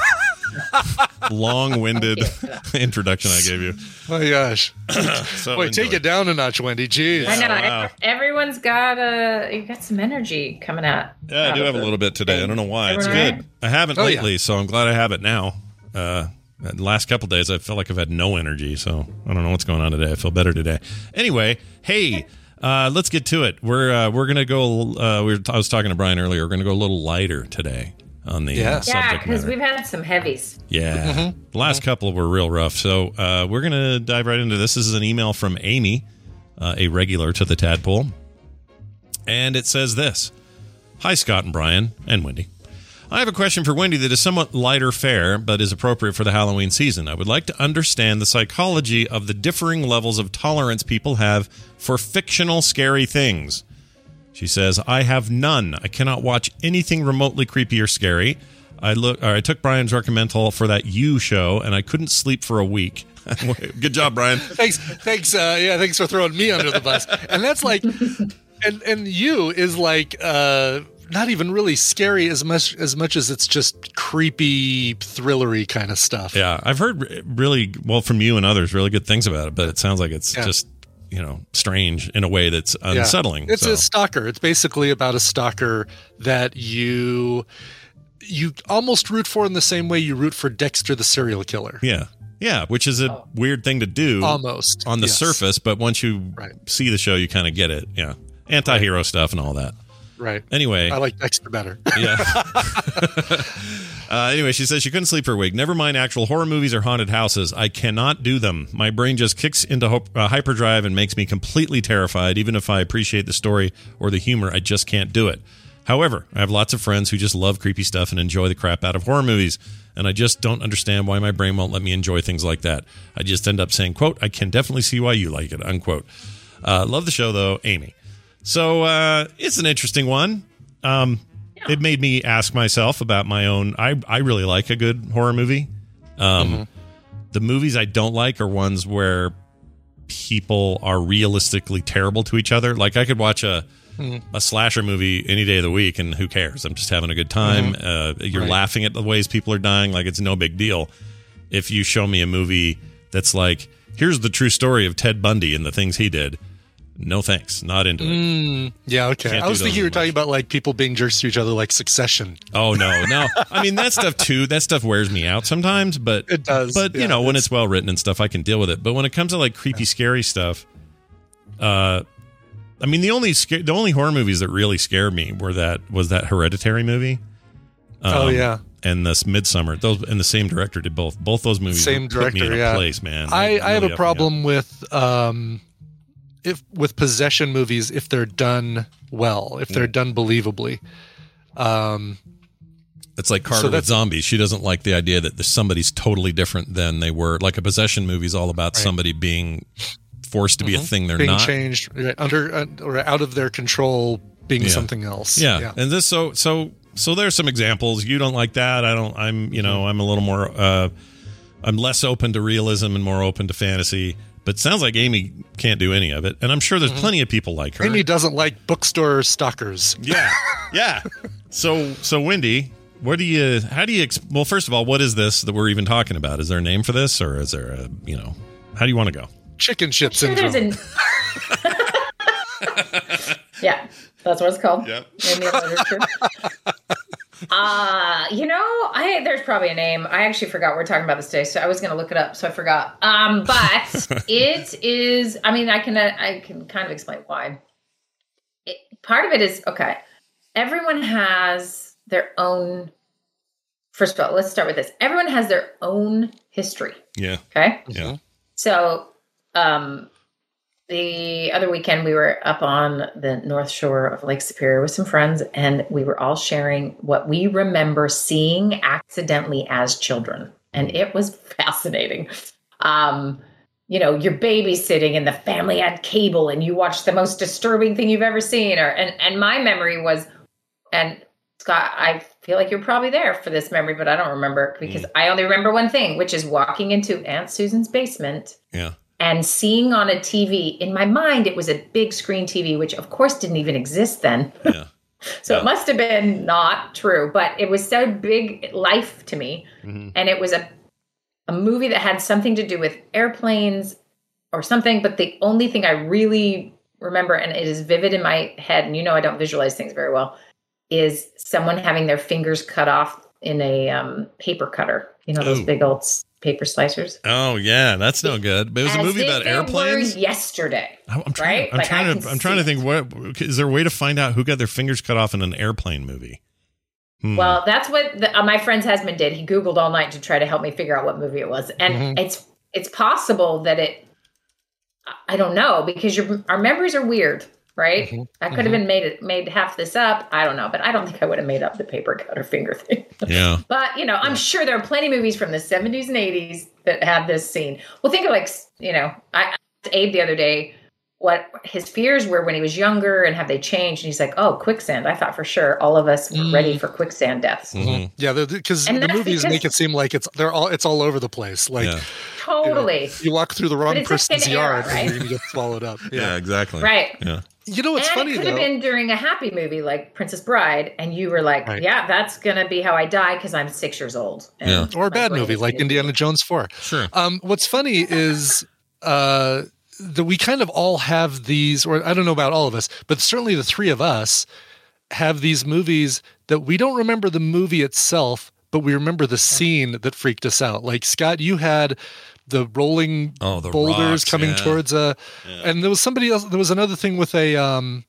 long-winded introduction I gave you. Oh my gosh. So Boy, take it down a notch, Wendy. Jeez. I know. Wow. Everyone's got uh, you got some energy coming out. Yeah, I do have a little bit today. I don't know why. It's good. Right? I haven't oh, lately, yeah. so I'm glad I have it now. Uh, the last couple of days, I feel like I've had no energy, so I don't know what's going on today. I feel better today. Anyway, hey... Uh, let's get to it. We're uh, we're gonna go. Uh, we were, I was talking to Brian earlier. We're gonna go a little lighter today on the yeah. uh, subject yeah, because matter. we've had some heavies. Yeah, mm-hmm. the last couple were real rough. So uh, we're gonna dive right into this. This is an email from Amy, uh, a regular to the Tadpole, and it says this: "Hi Scott and Brian and Wendy. I have a question for Wendy that is somewhat lighter fare, but is appropriate for the Halloween season. I would like to understand the psychology of the differing levels of tolerance people have for fictional scary things." She says, "I have none. I cannot watch anything remotely creepy or scary. I look. Or I took Brian's recommendal for that You show, and I couldn't sleep for a week." Good job, Brian. thanks, thanks. Uh, yeah, thanks for throwing me under the bus. And that's like, and and You is like. Uh, Not even really scary as much as much as it's just creepy, thrillery kind of stuff. Yeah, I've heard really well from you and others, really good things about it. But it sounds like it's yeah. just you know, strange in a way that's unsettling. Yeah. It's so. a stalker. It's basically about a stalker that you you almost root for in the same way you root for Dexter the serial killer. Yeah. Yeah, which is a oh. weird thing to do almost on the yes. surface, but once you right. see the show, you kind of get it. Yeah. Anti-hero right. stuff and all that. Right. Anyway. I like Dexter better. Yeah. uh, anyway, she says she couldn't sleep for a week. Never mind actual horror movies or haunted houses. I cannot do them. My brain just kicks into ho- uh, hyperdrive and makes me completely terrified. Even if I appreciate the story or the humor, I just can't do it. However, I have lots of friends who just love creepy stuff and enjoy the crap out of horror movies. And I just don't understand why my brain won't let me enjoy things like that. I just end up saying, quote, I can definitely see why you like it, unquote. Uh, love the show, though, Amy. So uh, it's an interesting one. Um, yeah. It made me ask myself about my own. I, I really like a good horror movie. Um, mm-hmm. The movies I don't like are ones where people are realistically terrible to each other. Like I could watch a mm-hmm. a slasher movie any day of the week, and who cares? I'm just having a good time. Mm-hmm. Uh, you're right. laughing at the ways people are dying, like it's no big deal. If you show me a movie that's like, here's the true story of Ted Bundy and the things he did. No thanks. Not into it. Mm, yeah, okay. Can't I was thinking you were much. talking about like people being jerks to each other like Succession. Oh, no, no. I mean, that stuff too, that stuff wears me out sometimes, but it does. But, yeah, you know, it's, when it's well written and stuff, I can deal with it. But when it comes to like creepy, yeah. scary stuff, uh, I mean, the only sca- the only horror movies that really scared me were that was that Hereditary movie. Um, oh, yeah. And this Midsummer. Those and the same director did both. Both those movies same put director, me in a yeah. place, man. I, really I have a problem with um, if with possession movies if they're done well, if they're done believably. Um, it's like Carter so with zombies. She doesn't like the idea that somebody's totally different than they were. Like a possession movie is all about right. somebody being forced to be mm-hmm. a thing they're being not. changed right, under uh, or out of their control, being yeah. something else. Yeah. yeah, and this so so. So there's some examples. You don't like that. I don't. I'm. You know. I'm a little more. Uh, I'm less open to realism and more open to fantasy. But it sounds like Amy can't do any of it, and I'm sure there's mm-hmm. plenty of people like her. Amy doesn't like bookstore stalkers. Yeah, yeah. So, so Wendy, what do you? How do you? Well, first of all, what is this that we're even talking about? Is there a name for this, or is there a? You know, how do you want to go? Chicken shit sure syndrome. Yeah. That's what it's called. Yep. In the literature. uh, you know, I there's probably a name. I actually forgot we're talking about this today, so I was going to look it up, so I forgot. Um, but it is. I mean, I can uh, I can kind of explain why. It, part of it is okay. Everyone has their own. First of all, let's start with this. Everyone has their own history. Yeah. Okay. Yeah. So, um. The other weekend, we were up on the North Shore of Lake Superior with some friends, and we were all sharing what we remember seeing accidentally as children. And it was fascinating. Um, you know, you're babysitting and the family had cable and you watched the most disturbing thing you've ever seen. Or and, and my memory was, and Scott, I feel like you're probably there for this memory, but I don't remember because mm. I only remember one thing, which is walking into Aunt Susan's basement. Yeah. And seeing on a T V, in my mind, it was a big screen T V, which of course didn't even exist then. Yeah. so yeah. it must have been not true, but it was so big life to me. Mm-hmm. And it was a, a movie that had something to do with airplanes or something. But the only thing I really remember, and it is vivid in my head, and you know I don't visualize things very well, is someone having their fingers cut off in a um, paper cutter. You know, those Ooh. big old paper slicers. Oh yeah, that's no good. But it was As a movie about if it airplanes. were yesterday, I'm trying. right? I'm Like, trying to. I'm trying to think. What is there a way to find out who got their fingers cut off in an airplane movie? Hmm. Well, that's what the, uh, my friend's husband did. He Googled all night to try to help me figure out what movie it was, and Mm-hmm. it's it's possible that it. I don't know because your our memories are weird, right? Mm-hmm. I could have been made it made half this up. I don't know, but I don't think I would have made up the paper cutter finger thing. Yeah. But you know, I'm sure there are plenty of movies from the seventies and eighties that have this scene. Well, think of like you know, I asked Abe the other day what his fears were when he was younger and have they changed? And he's like, oh, quicksand. I thought for sure all of us were Mm. ready for quicksand deaths. Mm-hmm. Yeah, because And the that's movies because- make it seem like it's they're all it's all over the place. Like Yeah. Totally. you, know, you walk through the But wrong it's person's an era, yard right? and you're gonna get swallowed up. Yeah. Yeah, Exactly. Right. Yeah. You know what's and funny it could though? have been during a happy movie like Princess Bride, and you were like, Right. yeah, that's going to be how I die because I'm six years old. And Yeah. Or a my bad brain movie is like gonna- Indiana Jones four. Sure. Um, what's funny is uh, that we kind of all have these, or I don't know about all of us, but certainly the three of us have these movies that we don't remember the movie itself, but we remember the scene that freaked us out. Like Scott, you had the rolling oh, the boulders rocks, coming yeah. towards a, yeah. and there was somebody else. There was another thing with a, um,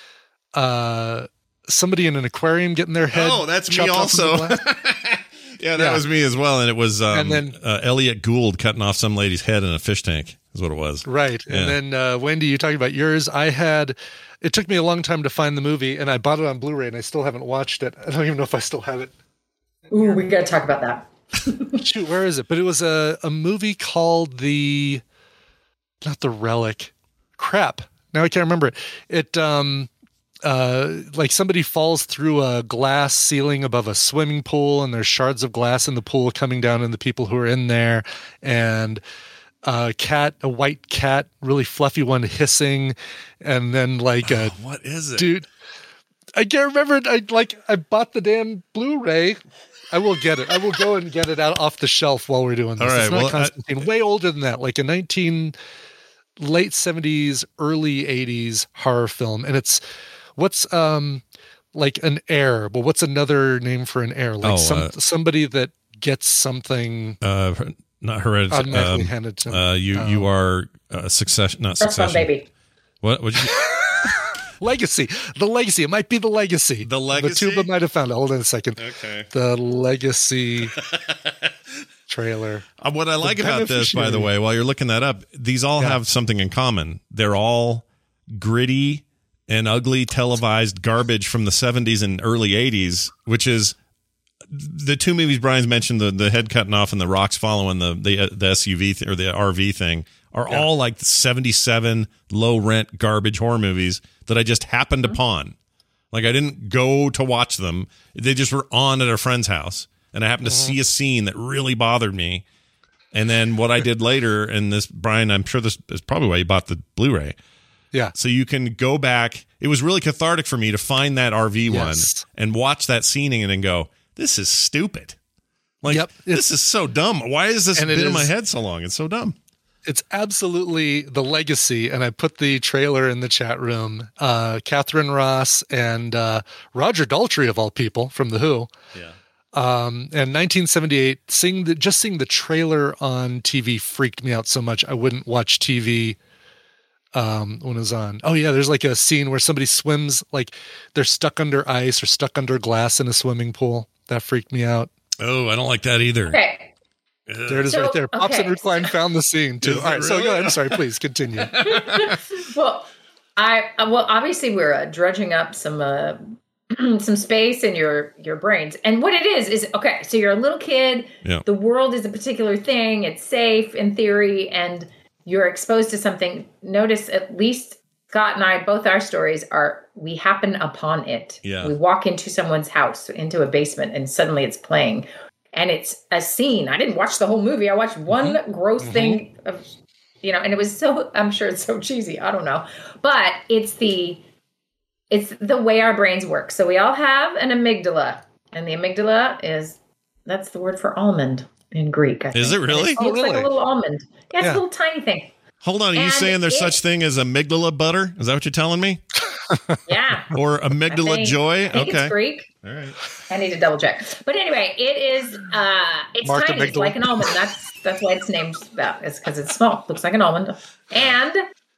uh, somebody in an aquarium getting their head. Oh, that's me chopped off also. in the glass. yeah, that Yeah. was me as well. And it was um, And then- uh, Elliot Gould cutting off some lady's head in a fish tank is what it was. Right. Yeah. And then, uh, Wendy, you talking about yours. I had, it took me a long time to find the movie, and I bought it on Blu-ray, and I still haven't watched it. I don't even know if I still have it. Ooh, we got to talk about that. Shoot, where is it? But it was a, a movie called the, not the Relic. Crap. Now I can't remember it. It, um, uh, like somebody falls through a glass ceiling above a swimming pool, and there's shards of glass in the pool coming down on the people who are in there. And a cat, a white cat, really fluffy one hissing. And then like a, What is it? dude, I can't remember it. I like, I bought the damn Blu-ray. I will get it. I will go and get it out off the shelf while we're doing this. All right, It's not well, I- Constantine. Way older than that, like a nineteen late seventies, early eighties horror film. And it's what's um like an heir, but what's another name for an heir? Like Oh, some uh, somebody that gets something Uh, not hereditary. automatically Um, handed to them. uh, you you are uh, succession, not First one, succession. baby. What? What? Legacy. The legacy. It might be the legacy. The legacy? The tuba might have found it. Hold on a second. Okay. The legacy trailer. Uh, what I The like about this, by the beneficiary. way, while you're looking that up, these all Yeah. have something in common. They're all gritty and ugly televised garbage from the seventies and early eighties, which is the two movies Brian's mentioned, the, the head cutting off and the rocks following the the, the S U V th- or the R V thing, are all like the seventy-seven low rent garbage horror movies that I just happened upon. Like I didn't go to watch them. They just were on at a friend's house. And I happened to see a scene that really bothered me. And then what I did later, and this, Brian, I'm sure this is probably why you bought the Blu-ray. Yeah. So you can go back. It was really cathartic for me to find that R V Yes. one and watch that scening and then go, this is stupid. Like, Yep. this is so dumb. Why has this And it been in my is- head so long? It's so dumb. It's absolutely the legacy, and I put the trailer in the chat room. Uh, Catherine Ross and uh, Roger Daltrey, of all people, from The Who. Yeah. Um, and nineteen seventy-eight, seeing the, just seeing the trailer on T V freaked me out so much I wouldn't watch T V um, when it was on. Oh yeah, there's like a scene where somebody swims, like they're stuck under ice or stuck under glass in a swimming pool. That freaked me out. Oh, I don't like that either. Okay. There it is So, right there. Pops okay. and Recline found the scene too. Is All right, it so really? go ahead. I'm sorry, please continue. Well, I uh, well obviously we're uh, drudging up some uh, some space in your your brains, and what it is is okay. So you're a little kid. Yeah. The world is a particular thing. It's safe in theory, and you're exposed to something. Notice at least Scott and I, both our stories are we happen upon it. Yeah. We walk into someone's house, into a basement, and suddenly it's playing. And it's a scene. I didn't watch the whole movie. I watched one Mm-hmm. gross thing of, you know, and it was so, I'm sure it's so cheesy. I don't know. But it's the, it's the way our brains work. So we all have an amygdala. And the amygdala is, that's the word for almond in Greek. I Is think. it really? And It Oh, looks like really? a little almond. Yeah, it's Yeah. a little tiny thing. Hold on. Are you And saying there's it- such thing as amygdala butter? Is that what you're telling me? Yeah. Or amygdala I think- joy? I think Okay. It's Greek. All right. I need to double check. But anyway, it is uh it's Mark tiny. It's amygdala. like an almond. That's that's why it's named that. It's because it's small. Looks like an almond. And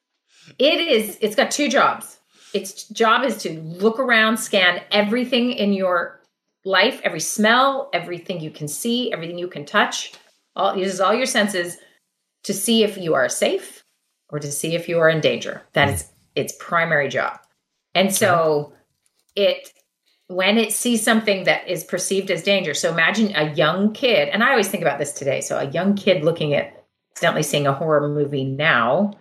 it is it's got two jobs. Its job is to look around, scan everything in your life, every smell, everything you can see, everything you can touch. All uses all your senses to see if you are safe or to see if you are in danger. That is its primary job. And so it when it sees something that is perceived as danger. So imagine a young kid, and I always think about this today. So a young kid looking at accidentally seeing a horror movie now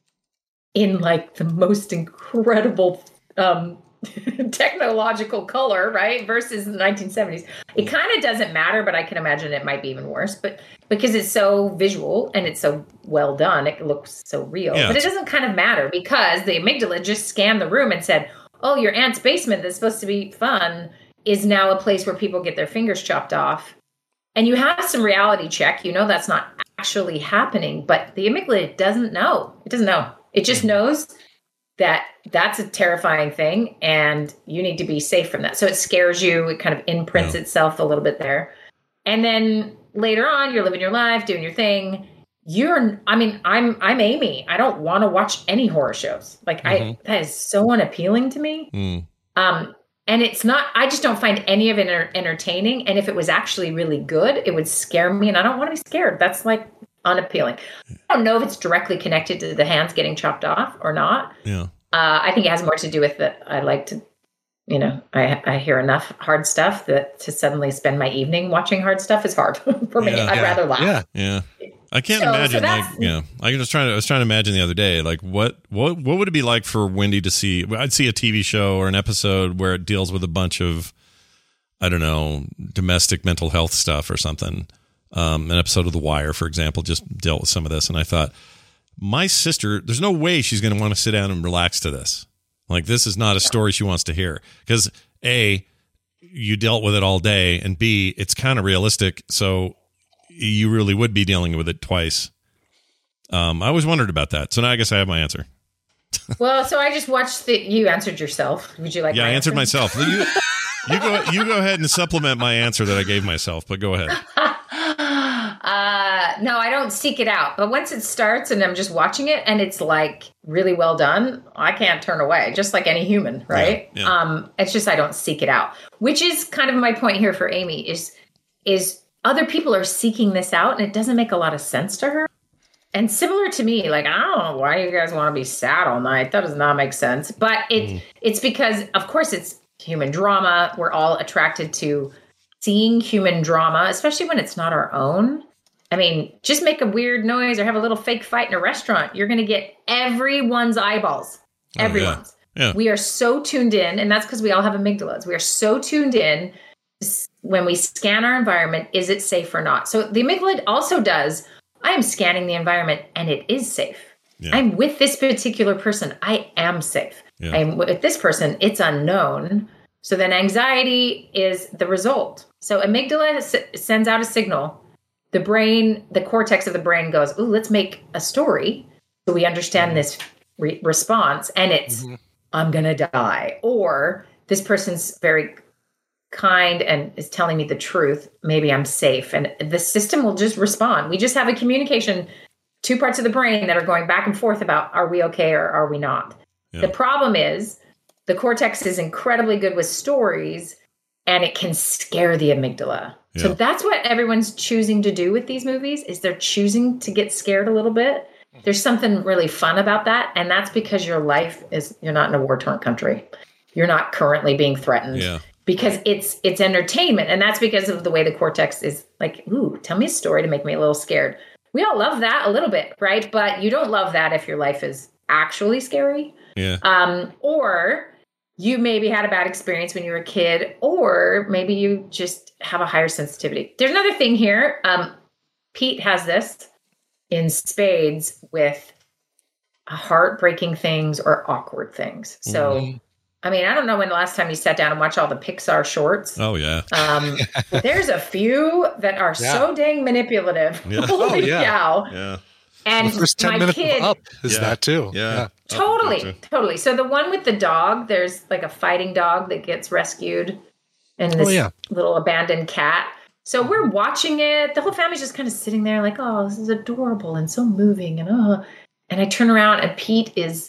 in like the most incredible um, technological color, right? Versus the nineteen seventies. It kind of doesn't matter, but I can imagine it might be even worse. But because it's so visual and it's so well done, it looks so real. Yeah, but it it's- doesn't kind of matter because the amygdala just scanned the room and said, oh, your aunt's basement that's supposed to be fun is now a place where people get their fingers chopped off. And you have some reality check. You know that's not actually happening, but the amygdala doesn't know. It doesn't know. It just knows that that's a terrifying thing and you need to be safe from that. So it scares you. It kind of imprints yeah. itself a little bit there. And then later on, you're living your life, doing your thing. You're, I mean, I'm, I'm Amy. I don't want to watch any horror shows. Like mm-hmm. I, that is so unappealing to me. Mm. Um, and it's not, I just don't find any of it enter- entertaining. And if it was actually really good, it would scare me. And I don't want to be scared. That's like unappealing. I don't know if it's directly connected to the hands getting chopped off or not. Yeah. Uh, I think it has more to do with that. I like to, you know, I, I hear enough hard stuff that to suddenly spend my evening watching hard stuff is hard for me. Yeah. I'd yeah. rather laugh. Yeah. Yeah. I can't so, imagine so like, you know, I was trying to, I was trying to imagine the other day, like what, what, what would it be like for Wendy to see, I'd see a T V show or an episode where it deals with a bunch of, I don't know, domestic mental health stuff or something. Um, an episode of The Wire, for example, just dealt with some of this. And I thought, my sister, there's no way she's going to want to sit down and relax to this. Like, this is not a story she wants to hear. Because A, you dealt with it all day, and B, it's kind of realistic. So you really would be dealing with it twice. Um, I always wondered about that. So now I guess I have my answer. Well, so I just watched the, you answered yourself. Would you like Yeah, my I answered answer? myself. You, you, go, you go ahead and supplement my answer that I gave myself, but go ahead. Uh, no, I don't seek it out. But once it starts and I'm just watching it and it's like really well done, I can't turn away, just like any human, right? Yeah, yeah. Um, it's just I don't seek it out, which is kind of my point here for Amy is, is other people are seeking this out and it doesn't make a lot of sense to her. And similar to me, like, I don't know why you guys want to be sad all night. That does not make sense. But it, mm. it's because, of course, it's human drama. We're all attracted to seeing human drama, especially when it's not our own. I mean, just make a weird noise or have a little fake fight in a restaurant. You're going to get everyone's eyeballs. Oh, everyone's. Yeah. Yeah. We are so tuned in, and that's because we all have amygdalas. We are so tuned in when we scan our environment, is it safe or not? So the amygdala also does, I am scanning the environment and it is safe. Yeah. I'm with this particular person. I am safe. Yeah. I'm with this person. It's unknown. So then anxiety is the result. So amygdala s- sends out a signal. The brain, the cortex of the brain goes, ooh, let's make a story so we understand this re- response. And it's, mm-hmm. I'm going to die. Or this person's very kind and is telling me the truth. Maybe I'm safe. And the system will just respond. We just have a communication, two parts of the brain that are going back and forth about, are we okay or are we not? Yeah. The problem is the cortex is incredibly good with stories and it can scare the amygdala. Yeah. So that's what everyone's choosing to do with these movies is they're choosing to get scared a little bit. There's something really fun about that. And that's because your life is, you're not in a war-torn country. You're not currently being threatened yeah. because it's, it's entertainment. And that's because of the way the cortex is like, ooh, tell me a story to make me a little scared. We all love that a little bit, right? But you don't love that if your life is actually scary. Yeah. Um, or you maybe had a bad experience when you were a kid, or maybe you just have a higher sensitivity. There's another thing here. Um, Pete has this in spades with heartbreaking things or awkward things. So, mm-hmm. I mean, I don't know when the last time you sat down and watched all the Pixar shorts. Oh, yeah. Um, there's a few that are yeah. so dang manipulative. Yeah. Holy oh, yeah. cow. Yeah. And the first ten my minutes kid, of Up is yeah. that too. Yeah. yeah. Totally, totally. So the one with the dog, there's like a fighting dog that gets rescued and this oh, yeah. little abandoned cat. So we're watching it. The whole family's just kind of sitting there like, oh, this is adorable and so moving. And oh, and I turn around and Pete is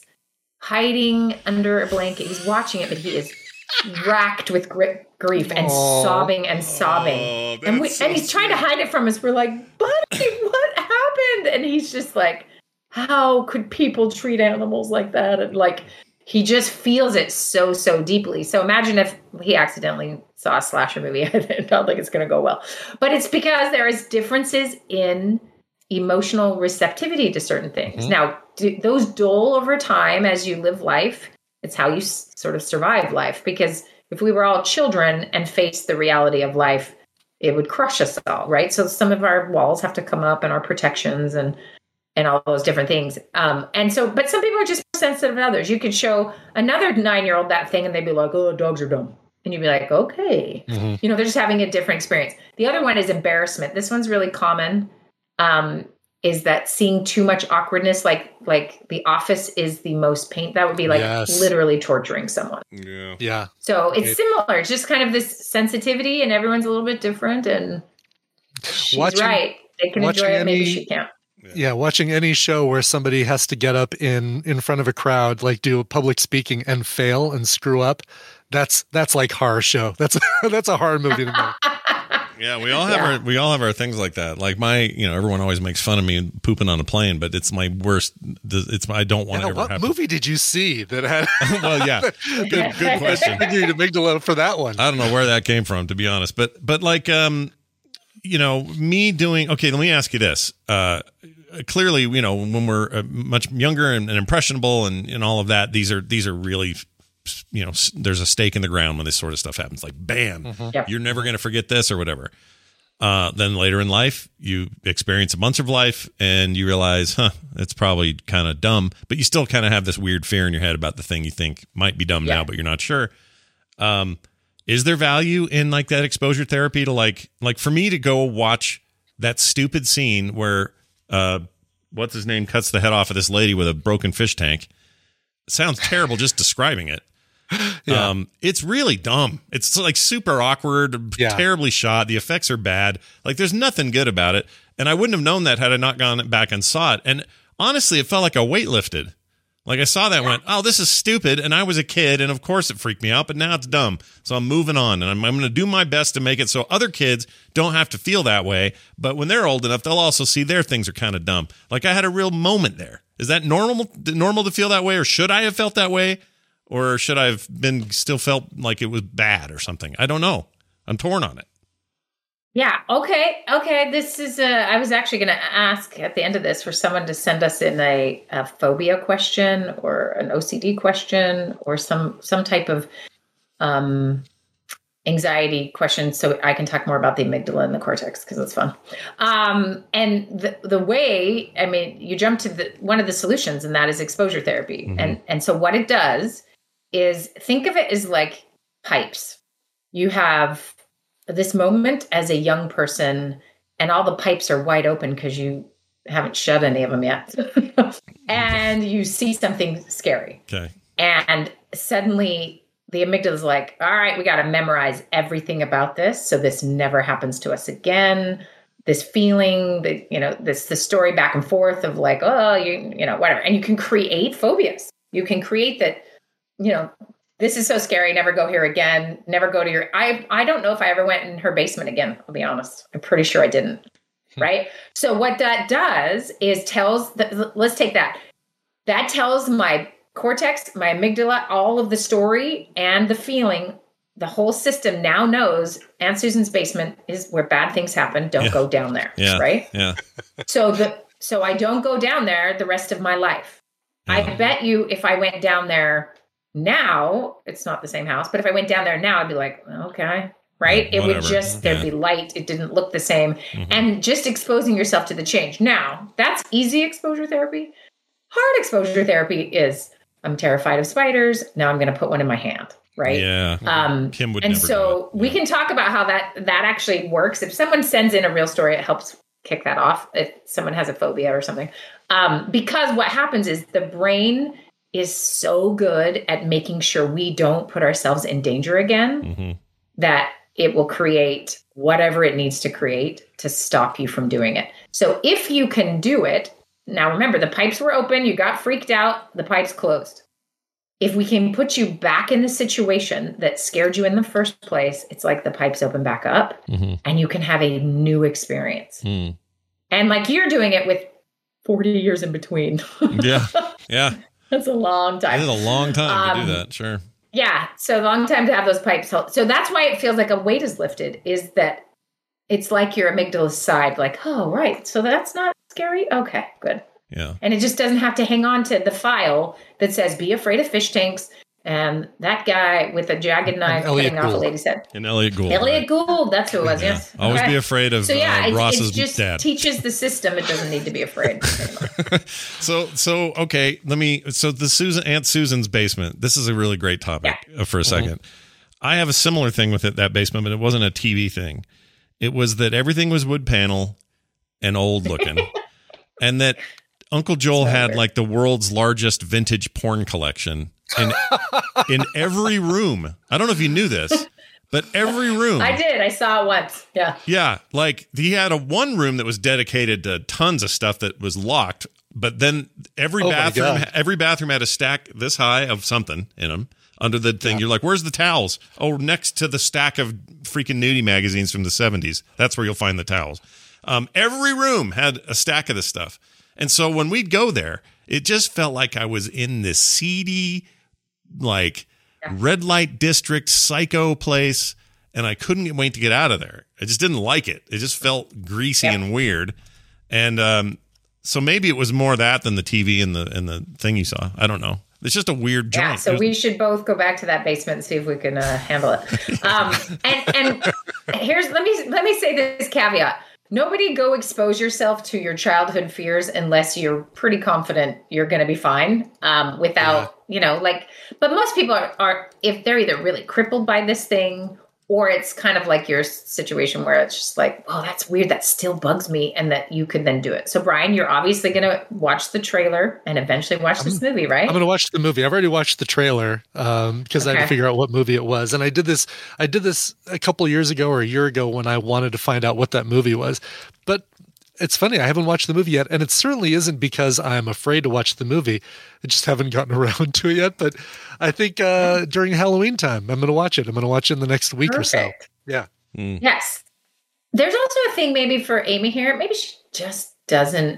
hiding under a blanket. He's watching it, but he is racked with gri- grief and Aww. sobbing and sobbing. Oh, and we, so and he's trying to hide it from us. We're like, buddy, what happened? And he's just like, how could people treat animals like that? And like, he just feels it so, so deeply. So imagine if he accidentally saw a slasher movie. I don't think it's going to go well. But it's because there is differences in emotional receptivity to certain things. Mm-hmm. Now, do, those dull over time as you live life. It's how you s- sort of survive life. Because if we were all children and faced the reality of life, it would crush us all, right? So some of our walls have to come up and our protections and and all those different things. Um, and so, but some people are just more sensitive than others. You could show another nine-year-old that thing and they'd be like, oh, dogs are dumb. And you'd be like, okay. Mm-hmm. You know, they're just having a different experience. The other one is embarrassment. This one's really common. Um, is that seeing too much awkwardness, like like The Office is the most pain. That would be like Yes. literally torturing someone. Yeah. Yeah. So it's It- similar. It's just kind of this sensitivity, and everyone's a little bit different. And she's Watching- right. They can watching enjoy it. Maybe any- she can't. Yeah, watching any show where somebody has to get up in in front of a crowd, like do public speaking and fail and screw up, that's that's like horror show. That's that's a horror movie to me. Yeah, we all have Yeah. our we all have our things like that. Like my, you know, everyone always makes fun of me pooping on a plane, but it's my worst. It's I don't want Yeah, to ever what happen. movie did you see that had? Well, yeah, good, good question. I need to amygdala for that one. I don't know where that came from, to be honest. But but like um, you know, me doing okay. Let me ask you this. Uh, clearly, you know, when we're uh, much younger and, and impressionable and, and all of that, these are these are really, you know, s- there's a stake in the ground when this sort of stuff happens. Like, bam, Mhm. Yep. you're never going to forget this or whatever. Uh, then later in life, you experience a bunch of life and you realize, huh, it's probably kind of dumb, but you still kind of have this weird fear in your head about the thing you think might be dumb Yeah. now, but you're not sure. Um, is there value in like that exposure therapy to like, like for me to go watch that stupid scene where, uh, what's his name cuts the head off of this lady with a broken fish tank? It sounds terrible just describing it. Yeah. Um, it's really dumb. It's like super awkward, Yeah. terribly shot. The effects are bad. Like there's nothing good about it. And I wouldn't have known that had I not gone back and saw it. And honestly, it felt like a weight lifted. Like I saw that and went, oh, this is stupid. And I was a kid. And of course it freaked me out, but now it's dumb. So I'm moving on and I'm, I'm going to do my best to make it so other kids don't have to feel that way. But when they're old enough, they'll also see their things are kind of dumb. Like I had a real moment there. Is that normal, normal to feel that way? Or should I have felt that way? Or should I have been still felt like it was bad or something? I don't know. I'm torn on it. Yeah. Okay. Okay. This is. Uh, I was actually going to ask at the end of this for someone to send us in a, a phobia question or an O C D question or some some type of um, anxiety question, so I can talk more about the amygdala and the cortex because it's fun. Um, and the the way, I mean, you jump to the one of the solutions, and that is exposure therapy. Mhm. And and so what it does is think of it as like pipes. You have this moment as a young person and all the pipes are wide open because you haven't shut any of them yet. And you see something scary. Okay. And suddenly the amygdala is like, all right, we got to memorize everything about this. So this never happens to us again. This feeling that, you know, this, the story back and forth of like, oh, you, you know, whatever. And you can create phobias. You can create that, you know, this is so scary. Never go here again. Never go to your, I, I don't know if I ever went in her basement again. I'll be honest. I'm pretty sure I didn't. Right. So what that does is tells the, let's take that. That tells my cortex, my amygdala, all of the story and the feeling. The whole system now knows Aunt Susan's basement is where bad things happen. Don't Yeah. go down there. Yeah. Right. Yeah. So the, so I don't go down there the rest of my life. I bet you if I went down there now, it's not the same house, but if I went down there now, I'd be like, okay. Right. It would Whatever. just, there'd Yeah. be light. It didn't look the same. Mhm. And just exposing yourself to the change. Now, that's easy exposure therapy. Hard exposure therapy is I'm terrified of spiders. Now I'm going to put one in my hand. Right. Yeah. Um, Kim would and never so we can talk about how that, that actually works. If someone sends in a real story, it helps kick that off. If someone has a phobia or something, um, because what happens is the brain is so good at making sure we don't put ourselves in danger again, Mm-hmm. that it will create whatever it needs to create to stop you from doing it. So if you can do it, now remember the pipes were open, you got freaked out, the pipes closed. If we can put you back in the situation that scared you in the first place, it's like the pipes open back up Mm-hmm. and you can have a new experience. Mm. And like you're doing it with forty years in between. Yeah. Yeah. That's a long time. It's a long time to Um, do that. Sure. Yeah. So long time to have those pipes held. So that's why it feels like a weight is lifted, is that it's like your amygdala's side, like, oh, right. So that's not scary. Okay, good. Yeah. And it just doesn't have to hang on to the file that says, be afraid of fish tanks. And that guy with a jagged knife Elliot cutting off a Gould. lady's head. And Elliot Gould. Elliot right. Gould. That's who it was. Yeah. Yes. Always Okay. be afraid of So yeah, uh, it, Ross's it just dad. teaches the system it doesn't need to be afraid. So, so okay, let me. So the Susan Aunt Susan's basement. This is a really great topic uh, for a 2nd I have a similar thing with it, that basement, but it wasn't a T V thing. It was that everything was wood panel and old looking, and that Uncle Joel had like the world's largest vintage porn collection in in every room. I don't know if you knew this, but every room. I did. I saw it once. Yeah. Yeah, like he had a one room that was dedicated to tons of stuff that was locked, but then every Oh my bathroom God. every bathroom had a stack this high of something in them under the thing. You're like, "Where's the towels?" Oh, next to the stack of freaking nudie magazines from the seventies. That's where you'll find the towels. Um, every room had a stack of this stuff. And so when we'd go there, it just felt like I was in this seedy, like red light district psycho place, and I couldn't wait to get out of there. I just didn't like it. It just felt greasy and weird. And um, so maybe it was more that than the T V and the and the thing you saw. I don't know. It's just a weird joint. Yeah, so was- we should both go back to that basement and see if we can uh, handle it. Um, and and here's let me let me say this caveat. Nobody go expose yourself to your childhood fears unless you're pretty confident you're going to be fine um, without, yeah. you know, like, but most people are, are, if they're either really crippled by this thing or it's kind of like your situation where it's just like, oh, that's weird. That still bugs me. And that you could then do it. So Brian, you're obviously going to watch the trailer and eventually watch I'm, this movie, right? I'm going to watch the movie. I've already watched the trailer um, because okay. I had to figure out what movie it was. And I did this, I did this a couple years ago or a year ago when I wanted to find out what that movie was. But it's funny, I haven't watched the movie yet. And it certainly isn't because I'm afraid to watch the movie. I just haven't gotten around to it yet. But I think uh, during Halloween time, I'm going to watch it. I'm going to watch it in the next week Perfect. or so. Yeah. Mm. Yes. There's also a thing maybe for Amy here. Maybe she just doesn't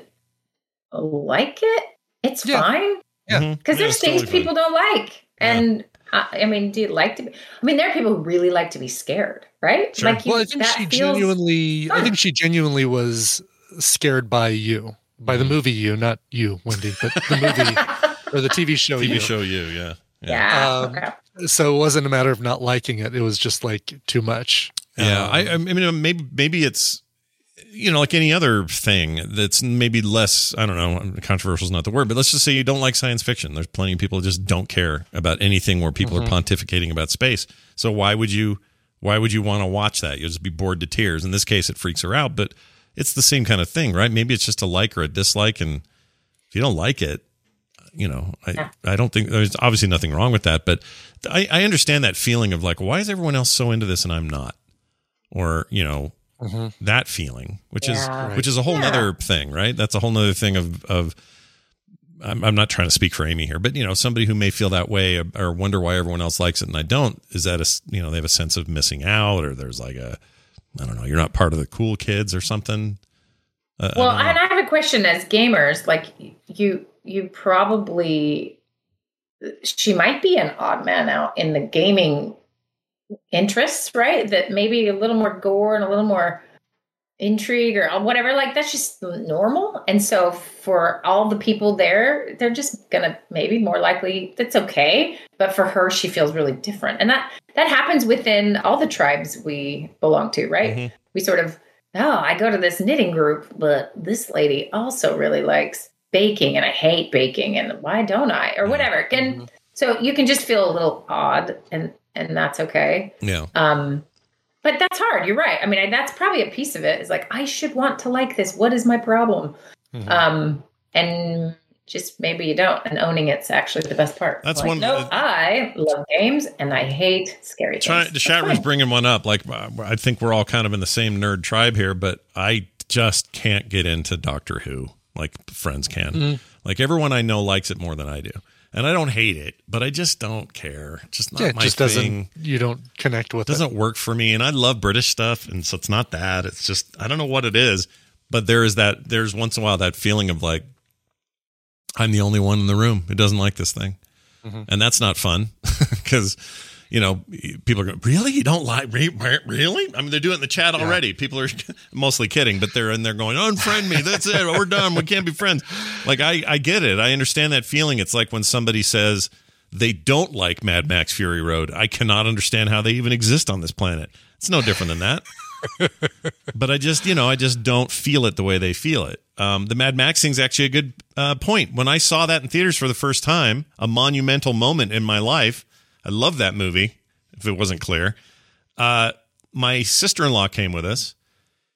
like it. It's yeah. fine. Yeah. Because Yeah, there's things totally people don't like. And uh, I mean, do you like to be? I mean, there are people who really like to be scared, right? Sure. Like you, Well, I think that she feels genuinely, fun. I think she genuinely was scared by you, by the movie you, not you, Wendy, but the movie or the T V show T V you. show you, yeah. Yeah. Um, okay. So it wasn't a matter of not liking it. It was just like too much. Yeah, Um, I, I mean, maybe maybe it's, you know, like any other thing that's maybe less, I don't know, controversial is not the word, but let's just say you don't like science fiction. There's plenty of people who just don't care about anything where people Mhm. are pontificating about space. So why would you, why would you want to watch that? You'll just be bored to tears. In this case, it freaks her out, but it's the same kind of thing, right? Maybe it's just a like or a dislike, and if you don't like it, you know, I, Yeah. I don't think there's obviously nothing wrong with that, but I, I understand that feeling of like, why is everyone else so into this and I'm not? Or, you know, Mhm. that feeling, which Yeah. is, which is a whole Yeah. nother thing, right? That's a whole nother thing of, of, I'm, I'm not trying to speak for Amy here, but you know, somebody who may feel that way or, or wonder why everyone else likes it and I don't, is that a, you know, they have a sense of missing out, or there's like a, I don't know, you're not part of the cool kids or something. Uh, Well, I don't know. and I have a question as gamers, like you, you probably, she might be an odd man out in the gaming interests, right? That maybe a little more gore and a little more intrigue or whatever, like that's just normal. And so for all the people there, they're just gonna maybe more likely, that's okay. But for her, she feels really different. And that, that happens within all the tribes we belong to, right? Mhm. We sort of, oh, I go to this knitting group, but this lady also really likes baking and I hate baking and why don't I? Or whatever. And Mhm. so you can just feel a little odd and, and that's okay. Yeah. Um, but that's hard. You're right. I mean, I, that's probably a piece of it is like, I should want to like this. What is my problem? Mhm. Um, and just maybe you don't. And owning it's actually the best part. That's like, one- Nope, I love games and I hate scary Try, things. the That's chat room's fine. bringing one up. Like, uh, I think we're all kind of in the same nerd tribe here, but I just can't get into Doctor Who like friends can. Mhm. Like, everyone I know likes it more than I do. And I don't hate it, but I just don't care. Just not Yeah, it my just thing. doesn't, you don't connect with It doesn't work for me. And I love British stuff. And so it's not that. It's just, I don't know what it is. But there is that, there's once in a while that feeling of like, I'm the only one in the room who doesn't like this thing. Mhm. And that's not fun because, you know, people are going, really? You don't like, re- re- really? I mean, they're doing it in the chat already. People are mostly kidding, but they're in there going, unfriend me. That's it. We're done. We can't be friends. Like, I, I get it. I understand that feeling. It's like when somebody says they don't like Mad Max Fury Road. I cannot understand how they even exist on this planet. It's no different than that. But I just, you know, I just don't feel it the way they feel it. Um, the Mad Max thing's actually a good uh, point. When I saw that in theaters for the first time, a monumental moment in my life, I love that movie, if it wasn't clear. Uh, my sister-in-law came with us,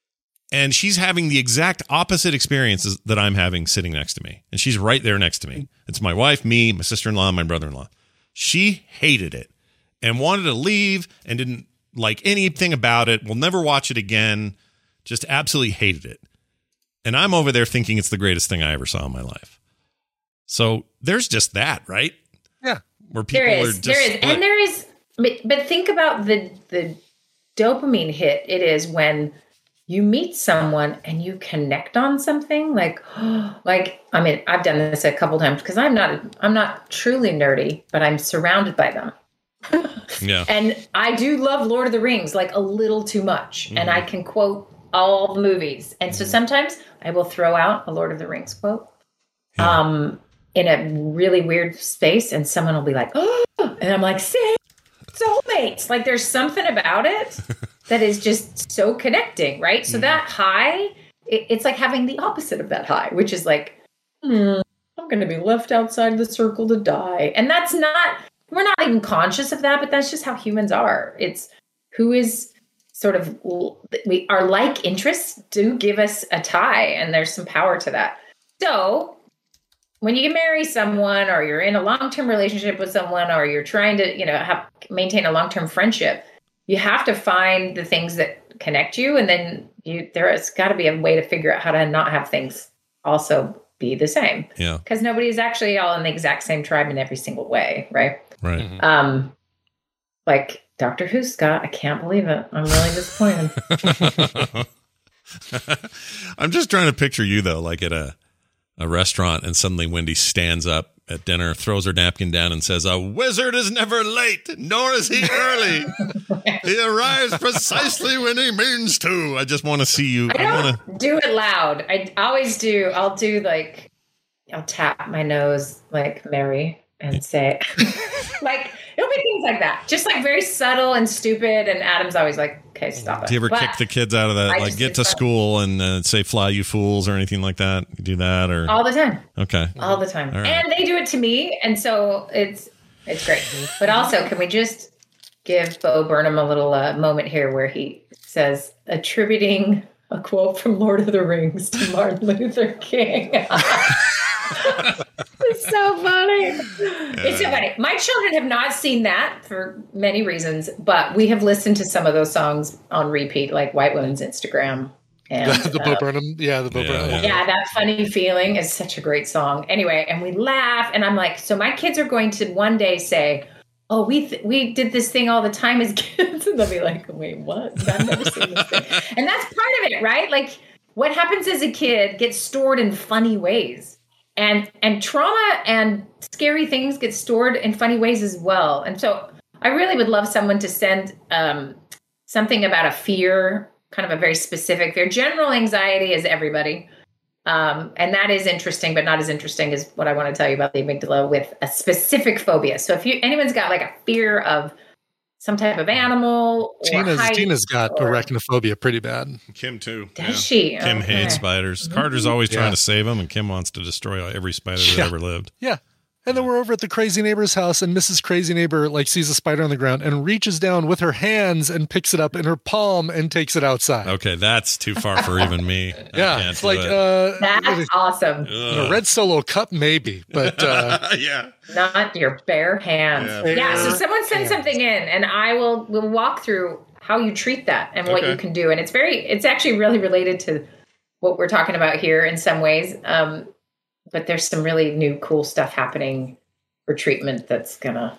And she's having the exact opposite experiences that I'm having sitting next to me. And she's right there next to me. It's my wife, me, my sister-in-law, and my brother-in-law. She hated it and wanted to leave and didn't like anything about it. We'll never watch it again. Just absolutely hated it. And I'm over there thinking it's the greatest thing I ever saw in my life. So there's just that, right? Yeah. Where people there is, are just there is, split. and there is, but, but think about the the dopamine hit it is when you meet someone and you connect on something like, like, I mean, I've done this a couple times because I'm not, I'm not truly nerdy, but I'm surrounded by them. Yeah. And I do love Lord of the Rings, like a little too much. Mm-hmm. And I can quote all the movies. And so sometimes I will throw out a Lord of the Rings quote yeah. um, in a really weird space. And someone will be like, oh, and I'm like, see, soulmates. Like there's something about it that is just so connecting, right? So mm. that high, it, it's like having the opposite of that high, which is like, hmm, I'm going to be left outside the circle to die. And that's not, we're not even conscious of that, but that's just how humans are. It's who is sort of, we our like interests do give us a tie, and there's some power to that. So when you marry someone, or you're in a long-term relationship with someone, or you're trying to, you know, have maintain a long-term friendship, you have to find the things that connect you. And then you, there has got to be a way to figure out how to not have things also be the same. Yeah. Because nobody is actually all in the exact same tribe in every single way. Right. Right. Mm-hmm. Um, like Doctor Who, Scott, I can't believe it. I'm really disappointed. I'm just trying to picture you though, like at a, a restaurant, and suddenly Wendy stands up at dinner, throws her napkin down, and says, "A wizard is never late, nor is he early. He arrives precisely when he means to." I just want to see you. I don't I wanna... do it loud. I always do. I'll do like, I'll tap my nose like Mary and say, like, it'll be things like that. Just like very subtle and stupid. And Adam's always like, okay, stop it. Do you ever but kick the kids out of that? I Like, get to school and uh, say, "Fly, you fools," or anything like that? You do that? Or all the time. Okay. All the time. All right. And they do it to me. And so it's, it's great. But also, can we just give Bo Burnham a little uh, moment here where he says, attributing a quote from Lord of the Rings to Martin Luther King. It's so funny. Yeah. It's so funny. My children have not seen that for many reasons, but we have listened to some of those songs on repeat, like White Woman's Instagram. And, the the Bo uh, Burnham. Yeah, the Bo yeah, Burnham. yeah. yeah, That Funny Feeling is such a great song. Anyway, and we laugh, and I'm like, so my kids are going to one day say, "Oh, we th- we did this thing all the time as kids," and they'll be like, "Wait, what? I've never seen this thing." And that's part of it, right? Like, what happens as a kid gets stored in funny ways, and and trauma and scary things get stored in funny ways as well. And so, I really would love someone to send um, something about a fear, kind of a very specific fear. General anxiety is everybody. Um, and that is interesting, but not as interesting as what I want to tell you about the amygdala with a specific phobia. So if you anyone's got like a fear of some type of animal, or Tina's height, Tina's got or, arachnophobia pretty bad. Kim too. Does yeah. she? Kim Okay. hates spiders. Mm-hmm. Carter's always Yeah. trying to save them, and Kim wants to destroy every spider that Yeah. ever lived. Yeah. And then we're over at the crazy neighbor's house, and Missus Crazy Neighbor like sees a spider on the ground and reaches down with her hands and picks it up in her palm and takes it outside. Okay, that's too far for even me. I Yeah, can't it's do like it. uh, That's awesome. a red Solo cup, maybe, but uh, yeah. Not your bare hands. Yeah, Yeah. bare So someone send hands. something in, and I will will walk through how you treat that and what Okay. you can do. And it's very, it's actually really related to what we're talking about here in some ways. Um, but there's some really new cool stuff happening for treatment that's gonna.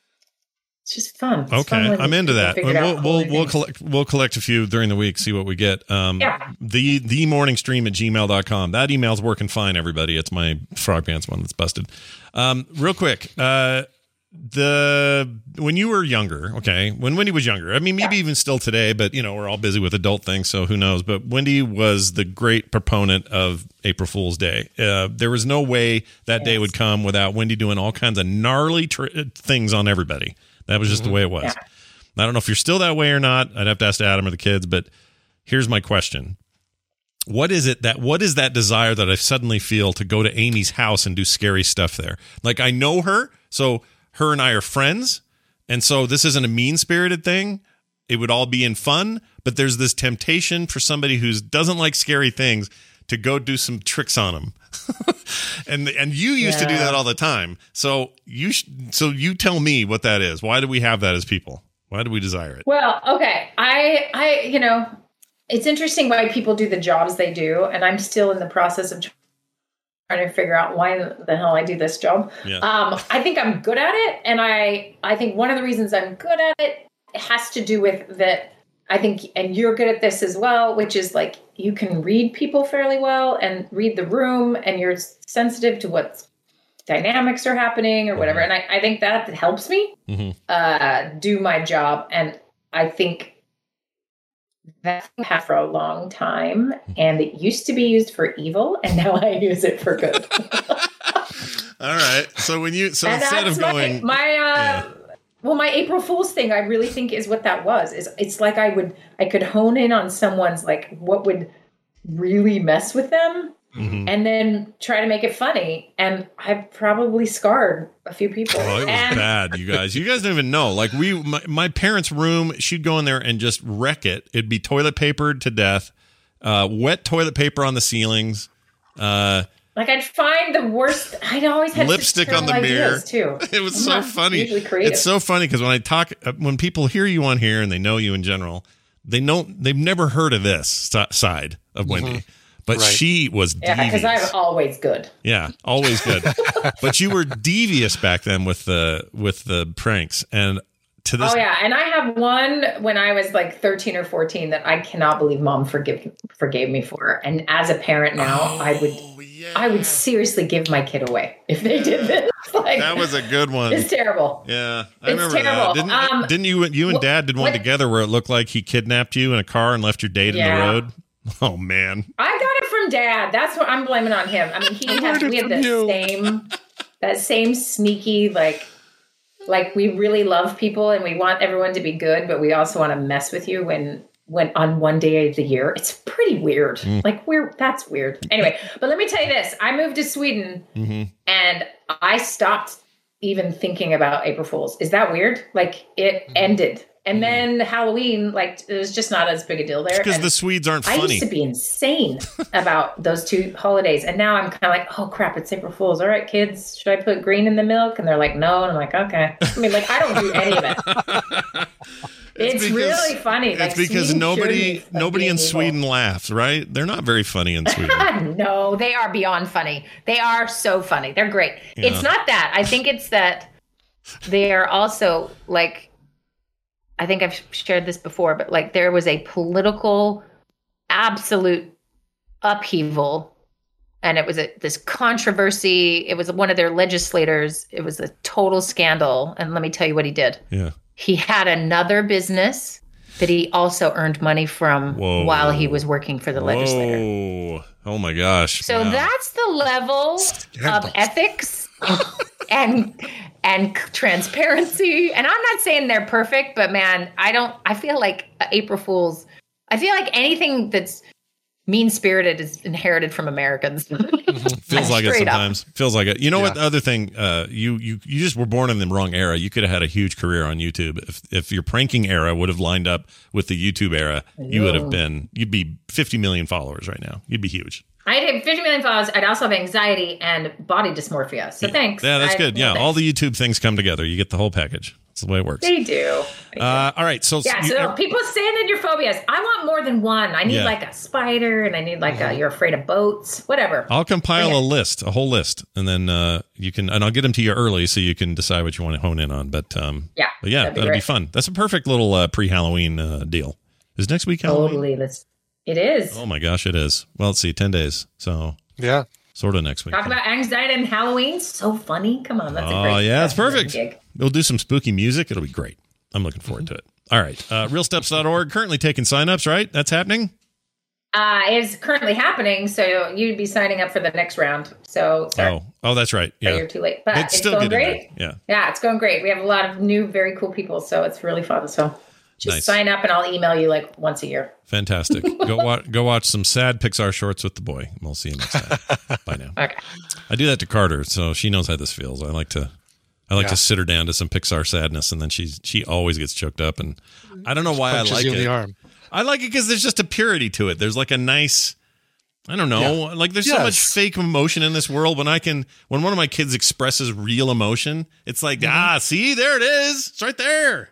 It's just fun. It's Okay, fun when I'm you into can that. figure We'll out we'll cool we'll, new we'll things. collect we'll collect a few during the week. See what we get. Um, Yeah. The the morning stream at gmail dot com. That email's working fine. Everybody, it's my Frog Pants one that's busted. Um, real quick. Uh, the when you were younger, okay, when Wendy was younger, I mean, maybe even still today, but you know, we're all busy with adult things, so who knows? But Wendy was the great proponent of April Fool's Day. Uh, there was no way that day would come without Wendy doing all kinds of gnarly tr- things on everybody. That was just the way it was. Yeah. I don't know if you're still that way or not. I'd have to ask Adam or the kids, but here's my question. What is it that, what is that desire that I suddenly feel to go to Amy's house and do scary stuff there? Like, I know her, so her and I are friends, and so this isn't a mean-spirited thing. it would all be in fun, but there's this temptation for somebody who doesn't like scary things to go do some tricks on them. and and you used yeah. to do that all the time. So you sh- so you tell me what that is. Why do we have that as people? Why do we desire it? Well, okay. I I you know, it's interesting why people do the jobs they do, and I'm still in the process of trying to figure out why the hell I do this job. Yeah. Um, I think I'm good at it, and I I think one of the reasons I'm good at it, it has to do with that. I think, and you're good at this as well, which is like you can read people fairly well and read the room, and you're sensitive to what dynamics are happening or whatever. And I, I think that helps me mm-hmm. uh, do my job. And I think that I have for a long time, and it used to be used for evil, and now I use it for good. All right. So when you, so and instead of going, my, my uh, yeah. Well, my April Fool's thing, I really think is what that was. Is it's like I would, I could hone in on someone's like what would really mess with them, mm-hmm. and then try to make it funny. And I've probably scarred a few people. Oh, it was and- bad, you guys. You guys don't even know. Like we, my, my parents' room, she'd go in there and just wreck it. It'd be toilet papered to death, uh, wet toilet paper on the ceilings. Uh, Like I'd find the worst. I'd always had lipstick on the mirror too. It was I'm so funny. It's so funny because when I talk, when people hear you on here and they know you in general, they know they've never heard of this side of Wendy, mm-hmm. but right. she was yeah, devious. Because I'm always good. Yeah, always good. But you were devious back then with the with the pranks and. To this- oh yeah, and I have one when I was like thirteen or fourteen that I cannot believe Mom forgive forgave me for. And as a parent now, oh, I would yeah. I would seriously give my kid away if they did this. Like, that was a good one. It's terrible. Yeah, I it's remember terrible. that. Didn't, um, didn't you you and what, Dad did one what, together where it looked like he kidnapped you in a car and left your date yeah. in the road? Oh man, I got it from Dad. That's what I'm blaming on him. I mean, he had we had the you. same that same sneaky like. Like we really love people and we want everyone to be good, but we also want to mess with you when, when on one day of the year. It's pretty weird. Mm. Like we're, that's weird. Anyway, but let me tell you this. I moved to Sweden mm-hmm. and I stopped even thinking about April Fools. Is that weird? Like it mm. ended. And then Halloween, like it was just not as big a deal there. Because the Swedes aren't funny. I used to be insane about those two holidays. And now I'm kind of like, oh crap, it's April Fool's. All right, kids, should I put green in the milk? And they're like, no. And I'm like, okay. I mean, like, I don't do any of it. It's, it's because, really funny. It's like, because Sweden nobody nobody in evil. Sweden laughs, right? They're not very funny in Sweden. No, they are beyond funny. They are so funny. They're great. Yeah. It's not that. I think it's that they are also like, I think I've shared this before, but like there was a political absolute upheaval and it was a, this controversy. It was one of their legislators. It was a total scandal. And let me tell you what he did. Yeah. He had another business that he also earned money from Whoa. while he was working for the Whoa. legislator. Oh my gosh. So wow. that's the level Scandals. of ethics and and transparency. And I'm not saying they're perfect, but man, I don't, I feel like April Fools, I feel like anything that's mean-spirited is inherited from Americans. Feels like it sometimes. Up. Feels like it. You know yeah. what? The other thing, uh, you you you just were born in the wrong era. You could have had a huge career on YouTube if if your pranking era would have lined up with the YouTube era. You would have been. You'd be fifty million followers right now. You'd be huge. I'd have fifty million followers. I'd also have anxiety and body dysmorphia. So yeah. thanks. Yeah, that's I, good. Yeah, thanks. all the YouTube things come together. You get the whole package. That's the way it works. They do. They do. Uh, all right. So yeah. you, So uh, people stand in your phobias. I want more than one. I need Yeah. like a spider, and I need like a you're afraid of boats. Whatever. I'll compile Bring a it. list, a whole list, and then uh, you can, and I'll get them to you early so you can decide what you want to hone in on. But um, Yeah, but yeah, that'd be that'll be great. fun. That's a perfect little uh, pre-Halloween uh, deal. Is next week Halloween? Totally. Let's. It is. Oh my gosh, it is. Well, let's see, ten days. So Yeah. sort of next week. Talk about anxiety and Halloween. So funny. Come on, that's a Oh great. yeah, it's that's a perfect. gig. We'll do some spooky music. It'll be great. I'm looking forward to it. All right, uh, real steps dot org currently taking signups. Right, that's happening. Uh, it's currently happening, so you'd be signing up for the next round. So sorry. Oh, oh, that's right. But Yeah, you're too late. But It's it's, still going getting great. there. Yeah. Yeah, it's going great. We have a lot of new, very cool people, so it's really fun. So just Nice. sign up, and I'll email you like once a year. Fantastic. go watch. Go watch some sad Pixar shorts with the boy. We'll see you next time. Bye now. Okay. I do that to Carter, so she knows how this feels. I like to. I like Yeah. to sit her down to some Pixar sadness, and then she she always gets choked up, and I don't know why I Punches like you it. in the arm. I like it because there's just a purity to it. There's like a nice, I don't know, Yeah. like there's so Yes. much fake emotion in this world. When I can, when one of my kids expresses real emotion, it's like, ah, see, there it is. It's right there.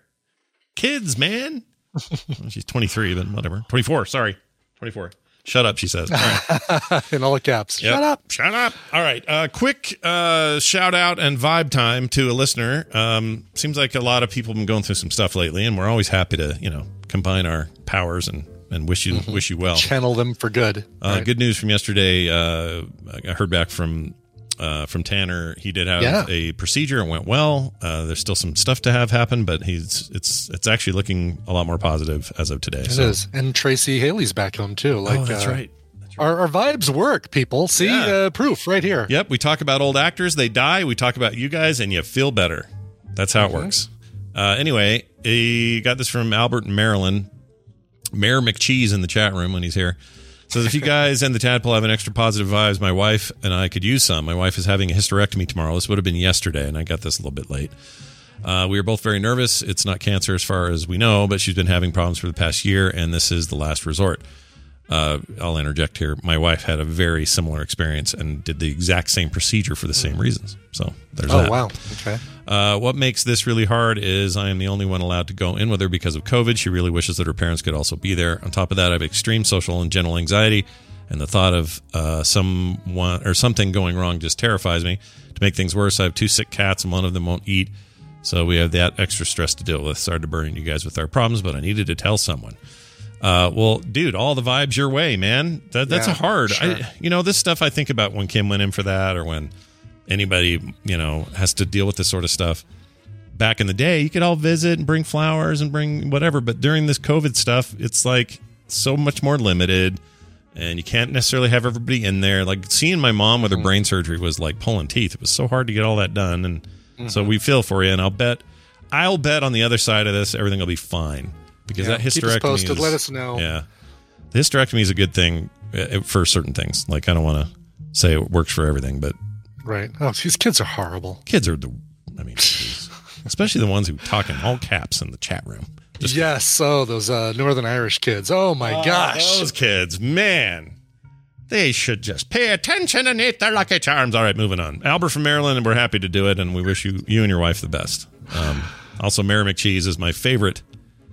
Kids, man. Well, she's twenty-three, but whatever. twenty-four, sorry. twenty-four. Shut up, she says. All right. In all caps. Yep. Shut up. Shut up. All right. Uh, quick uh, shout out and vibe time to a listener. Um, seems like a lot of people have been going through some stuff lately, and we're always happy to, you know, combine our powers and, and wish you Mm-hmm. wish you well. Channel them for good. Uh, Right. Good news from yesterday. Uh, I heard back from uh, from Tanner. He did have Yeah. a procedure and went well. Uh, there's still some stuff to have happen, but he's it's it's actually looking a lot more positive as of today. It so. is. And Tracy Haley's back home too. Like, oh, that's uh, right. Our, our vibes work, people. See, Yeah. uh, proof right here. Yep, we talk about old actors, they die. We talk about you guys, and you feel better. That's how it works. Uh, anyway, he got this from Albert in Maryland. Mayor McCheese in the chat room when he's here. Says, if you guys and the Tadpole have an extra positive vibes, my wife and I could use some. My wife is having a hysterectomy tomorrow. This would have been yesterday, and I got this a little bit late. Uh, we were both very nervous. It's not cancer as far as we know, but she's been having problems for the past year, and this is the last resort. Uh, I'll interject here. My wife had a very similar experience and did the exact same procedure for the same reasons. So there's Oh, that. wow. Okay. Uh, what makes this really hard is I am the only one allowed to go in with her because of COVID. She really wishes that her parents could also be there. On top of that, I have extreme social and general anxiety, and the thought of uh, someone or something going wrong just terrifies me. To make things worse, I have two sick cats, and one of them won't eat. So we have that extra stress to deal with. Sorry to burden you guys with our problems, but I needed to tell someone. Uh, well, dude, all the vibes your way, man. That, that's Yeah, a hard. sure. I, you know, this stuff I think about when Kim went in for that, or when anybody, you know, has to deal with this sort of stuff. Back in the day, you could all visit and bring flowers and bring whatever, but during this COVID stuff, it's like so much more limited, and you can't necessarily have everybody in there. Like seeing my mom with her brain surgery was like pulling teeth. It was so hard to get all that done, and Mm-hmm. so we feel for you. And I'll bet, I'll bet on the other side of this, everything will be fine. Because Yeah, that keep hysterectomy us posted. is, Let us know. Yeah, the hysterectomy is a good thing uh, for certain things. Like I don't want to say it works for everything, but Right. Oh, these kids are horrible. kids are the. I mean, geez. Especially the ones who talk in all caps in the chat room. Just Yes. Oh, those uh, Northern Irish kids. Oh my oh, gosh. those kids, man, they should just pay attention and eat their Lucky Charms. All right, moving on. Albert from Maryland, and we're happy to do it, and we wish you you and your wife the best. Um, also, Mayor McCheese is my favorite.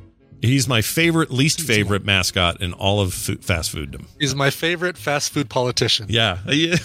He's my favorite, least favorite mascot in all of food, fast fooddom. He's my favorite fast food politician. Yeah.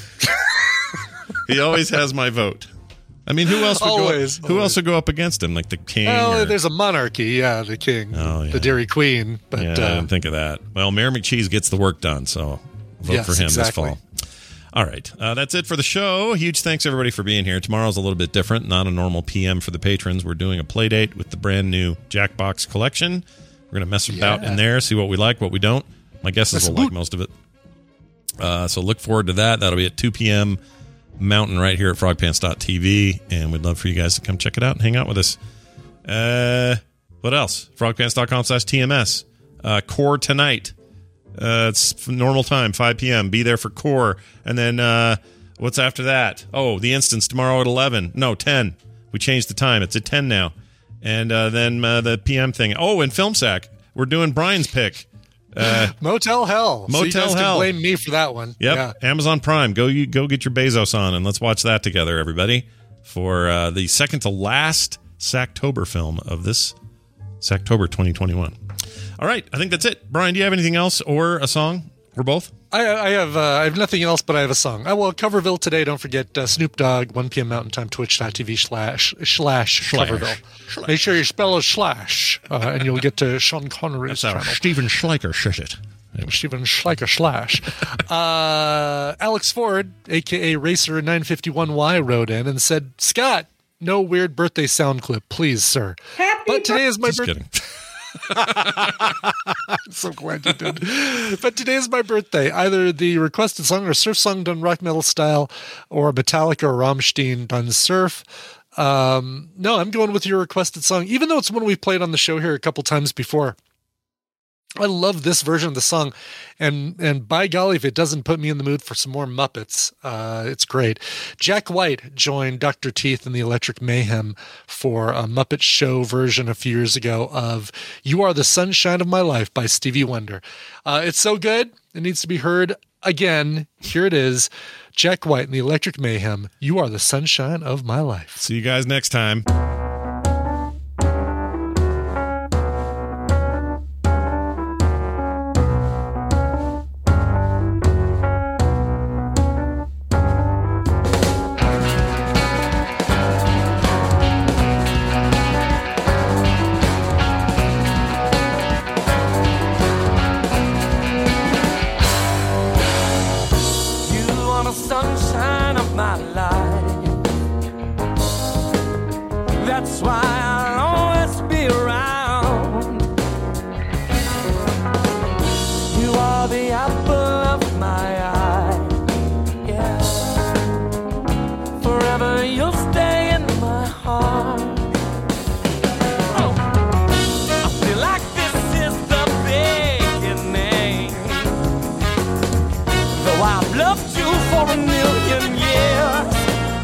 He always has my vote. I mean, who else would Always, go up, who always. else would go up against him? Like the king? Well, or- there's a monarchy. Yeah, the king, Oh, yeah. the Dairy Queen. But yeah, I uh, didn't think of that. Well, Mayor McCheese gets the work done, so vote Yes, for him exactly. this fall. All right. Uh, that's it for the show. Huge thanks, everybody, for being here. Tomorrow's a little bit different. Not a normal P M for the patrons. We're doing a play date with the brand new Jackbox collection. We're going to mess about Yeah. in there, see what we like, what we don't. My guess is That's we'll a like boot. most of it. Uh, so look forward to that. That'll be at two p.m. Mountain right here at frog pants dot t v, and we'd love for you guys to come check it out and hang out with us. Uh, what else? frog pants dot com slash T M S. Uh, Core tonight. Uh, it's normal time, five p.m. Be there for Core. And then uh, what's after that? Oh, the Instance tomorrow at eleven. No, ten. We changed the time. It's at ten now. And uh, then uh, the P M thing. Oh, and Film Sack. We're doing Brian's pick. Uh, Motel Hell. so you Motel guys Hell. Can blame me for that one. Yep, Yeah. Amazon Prime. Go you go get your Bezos on, and let's watch that together, everybody, for uh, the second to last Sacktober film of this Sacktober twenty twenty-one. All right, I think that's it. Brian, do you have anything else or a song or both? I, I have uh, I have nothing else, but I have a song. I will Coverville today. Don't forget uh, Snoop Dogg, one p.m. Mountain Time, twitch dot t v slash slash Coverville. Make sure you spell it slash, uh, and you'll get to Sean Connery's channel. Stephen Schleicher says it. Steven Schleicher slash. Uh, Alex Ford, a k a. Racer nine fifty-one Y, wrote in and said, Scott, no weird birthday sound clip, please, sir. Happy but today is my Just birthday. kidding. I'm so glad you did. But today is my birthday. Either the requested song or surf song done rock metal style, or Metallica or Rammstein done surf. Um, no, I'm going with your requested song, even though it's one we've played on the show here a couple times before. I love this version of the song, and and by golly, if it doesn't put me in the mood for some more Muppets, uh, it's great. Jack White joined Doctor Teeth in the Electric Mayhem for a Muppet Show version a few years ago of "You Are the Sunshine of My Life" by Stevie Wonder. Uh, it's so good, it needs to be heard again. Here it is, Jack White in the Electric Mayhem, "You Are the Sunshine of My Life." See you guys next time. Sunshine of my life. That's why I'll always be around. You are the apple of my eye. Yeah. Forever you'll stay in my heart. Oh, I feel like this is the beginning. Though I've loved you for a million years,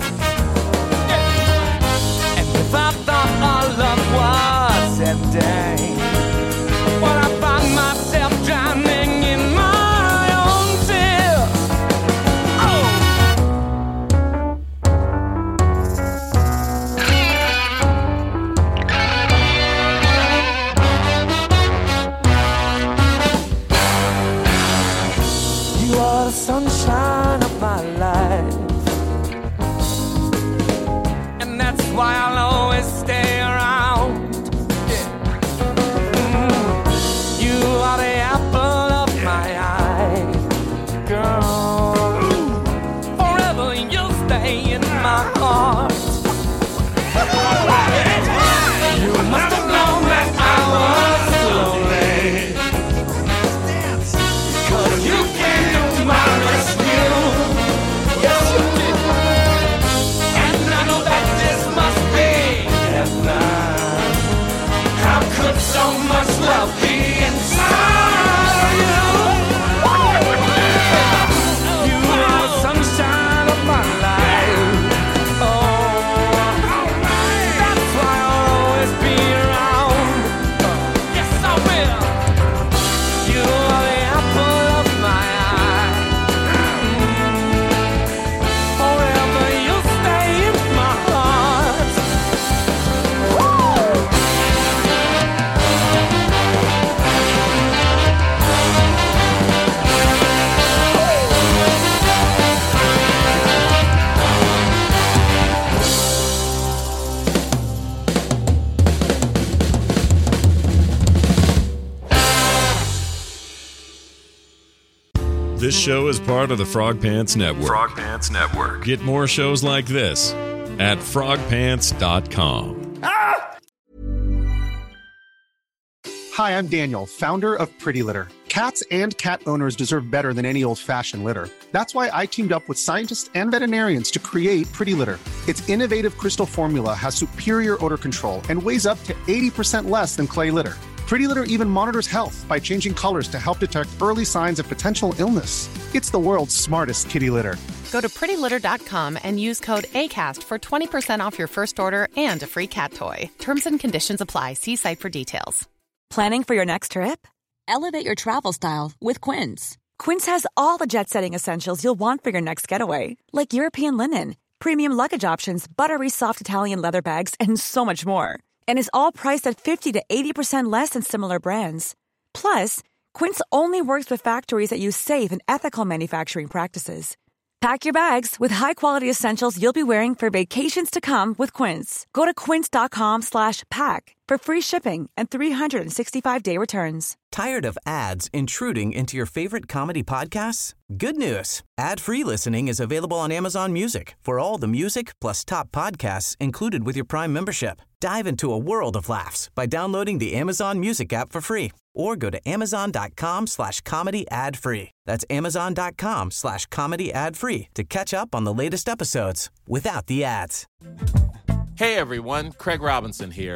and if I thought our love was ending, well, I find myself drowning in my own tears. Oh, you are the sunshine of my life, and that's why I'll always stay around. Yeah. Mm. You are the apple of my eye, girl. Forever you'll stay in my heart. You must have known that I was lonely, 'cause you came to my rescue. Yes, you did. And I know that this must be heaven. How could so much love be inside of you? You are the sunshine of my life. Oh, that's why I'll always be around. Yes, I will. You are the apple of my eye. Forever you'll stay in my heart. This show is part of the Frog Pants Network. Frog Pants Network. Get more shows like this at frog pants dot com. Hi, I'm Daniel, founder of Pretty Litter. Cats and cat owners deserve better than any old-fashioned litter. That's why I teamed up with scientists and veterinarians to create Pretty Litter. Its innovative crystal formula has superior odor control and weighs up to eighty percent less than clay litter. Pretty Litter even monitors health by changing colors to help detect early signs of potential illness. It's the world's smartest kitty litter. Go to pretty litter dot com and use code ACAST for twenty percent off your first order and a free cat toy. Terms and conditions apply. See site for details. Planning for your next trip? Elevate your travel style with Quince. Quince has all the jet-setting essentials you'll want for your next getaway, like European linen, premium luggage options, buttery soft Italian leather bags, and so much more. And is all priced at fifty to eighty percent less than similar brands. Plus, Quince only works with factories that use safe and ethical manufacturing practices. Pack your bags with high-quality essentials you'll be wearing for vacations to come with Quince. Go to quince dot com slash pack for free shipping and three sixty-five day returns. Tired of ads intruding into your favorite comedy podcasts? Good news. Ad-free listening is available on Amazon Music for all the music plus top podcasts included with your Prime membership. Dive into a world of laughs by downloading the Amazon Music app for free or go to amazon dot com slash comedy ad free. That's amazon dot com slash comedy ad free to catch up on the latest episodes without the ads. Hey everyone, Craig Robinson here.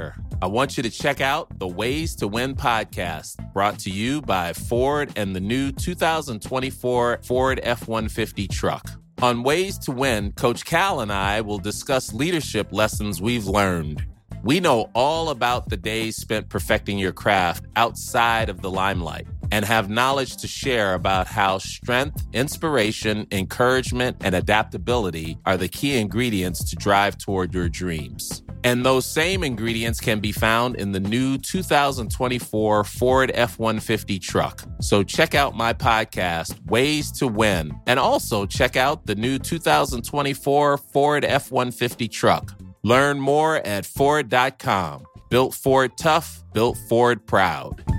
I want you to check out the Ways to Win podcast, brought to you by Ford and the new two thousand twenty-four Ford F one fifty truck. On Ways to Win, Coach Cal and I will discuss leadership lessons we've learned. We know all about the days spent perfecting your craft outside of the limelight and have knowledge to share about how strength, inspiration, encouragement, and adaptability are the key ingredients to drive toward your dreams. And those same ingredients can be found in the new two thousand twenty-four Ford F one fifty truck. So check out my podcast, Ways to Win, and also check out the new two thousand twenty-four Ford F one fifty truck. Learn more at Ford dot com. Built Ford tough, built Ford proud.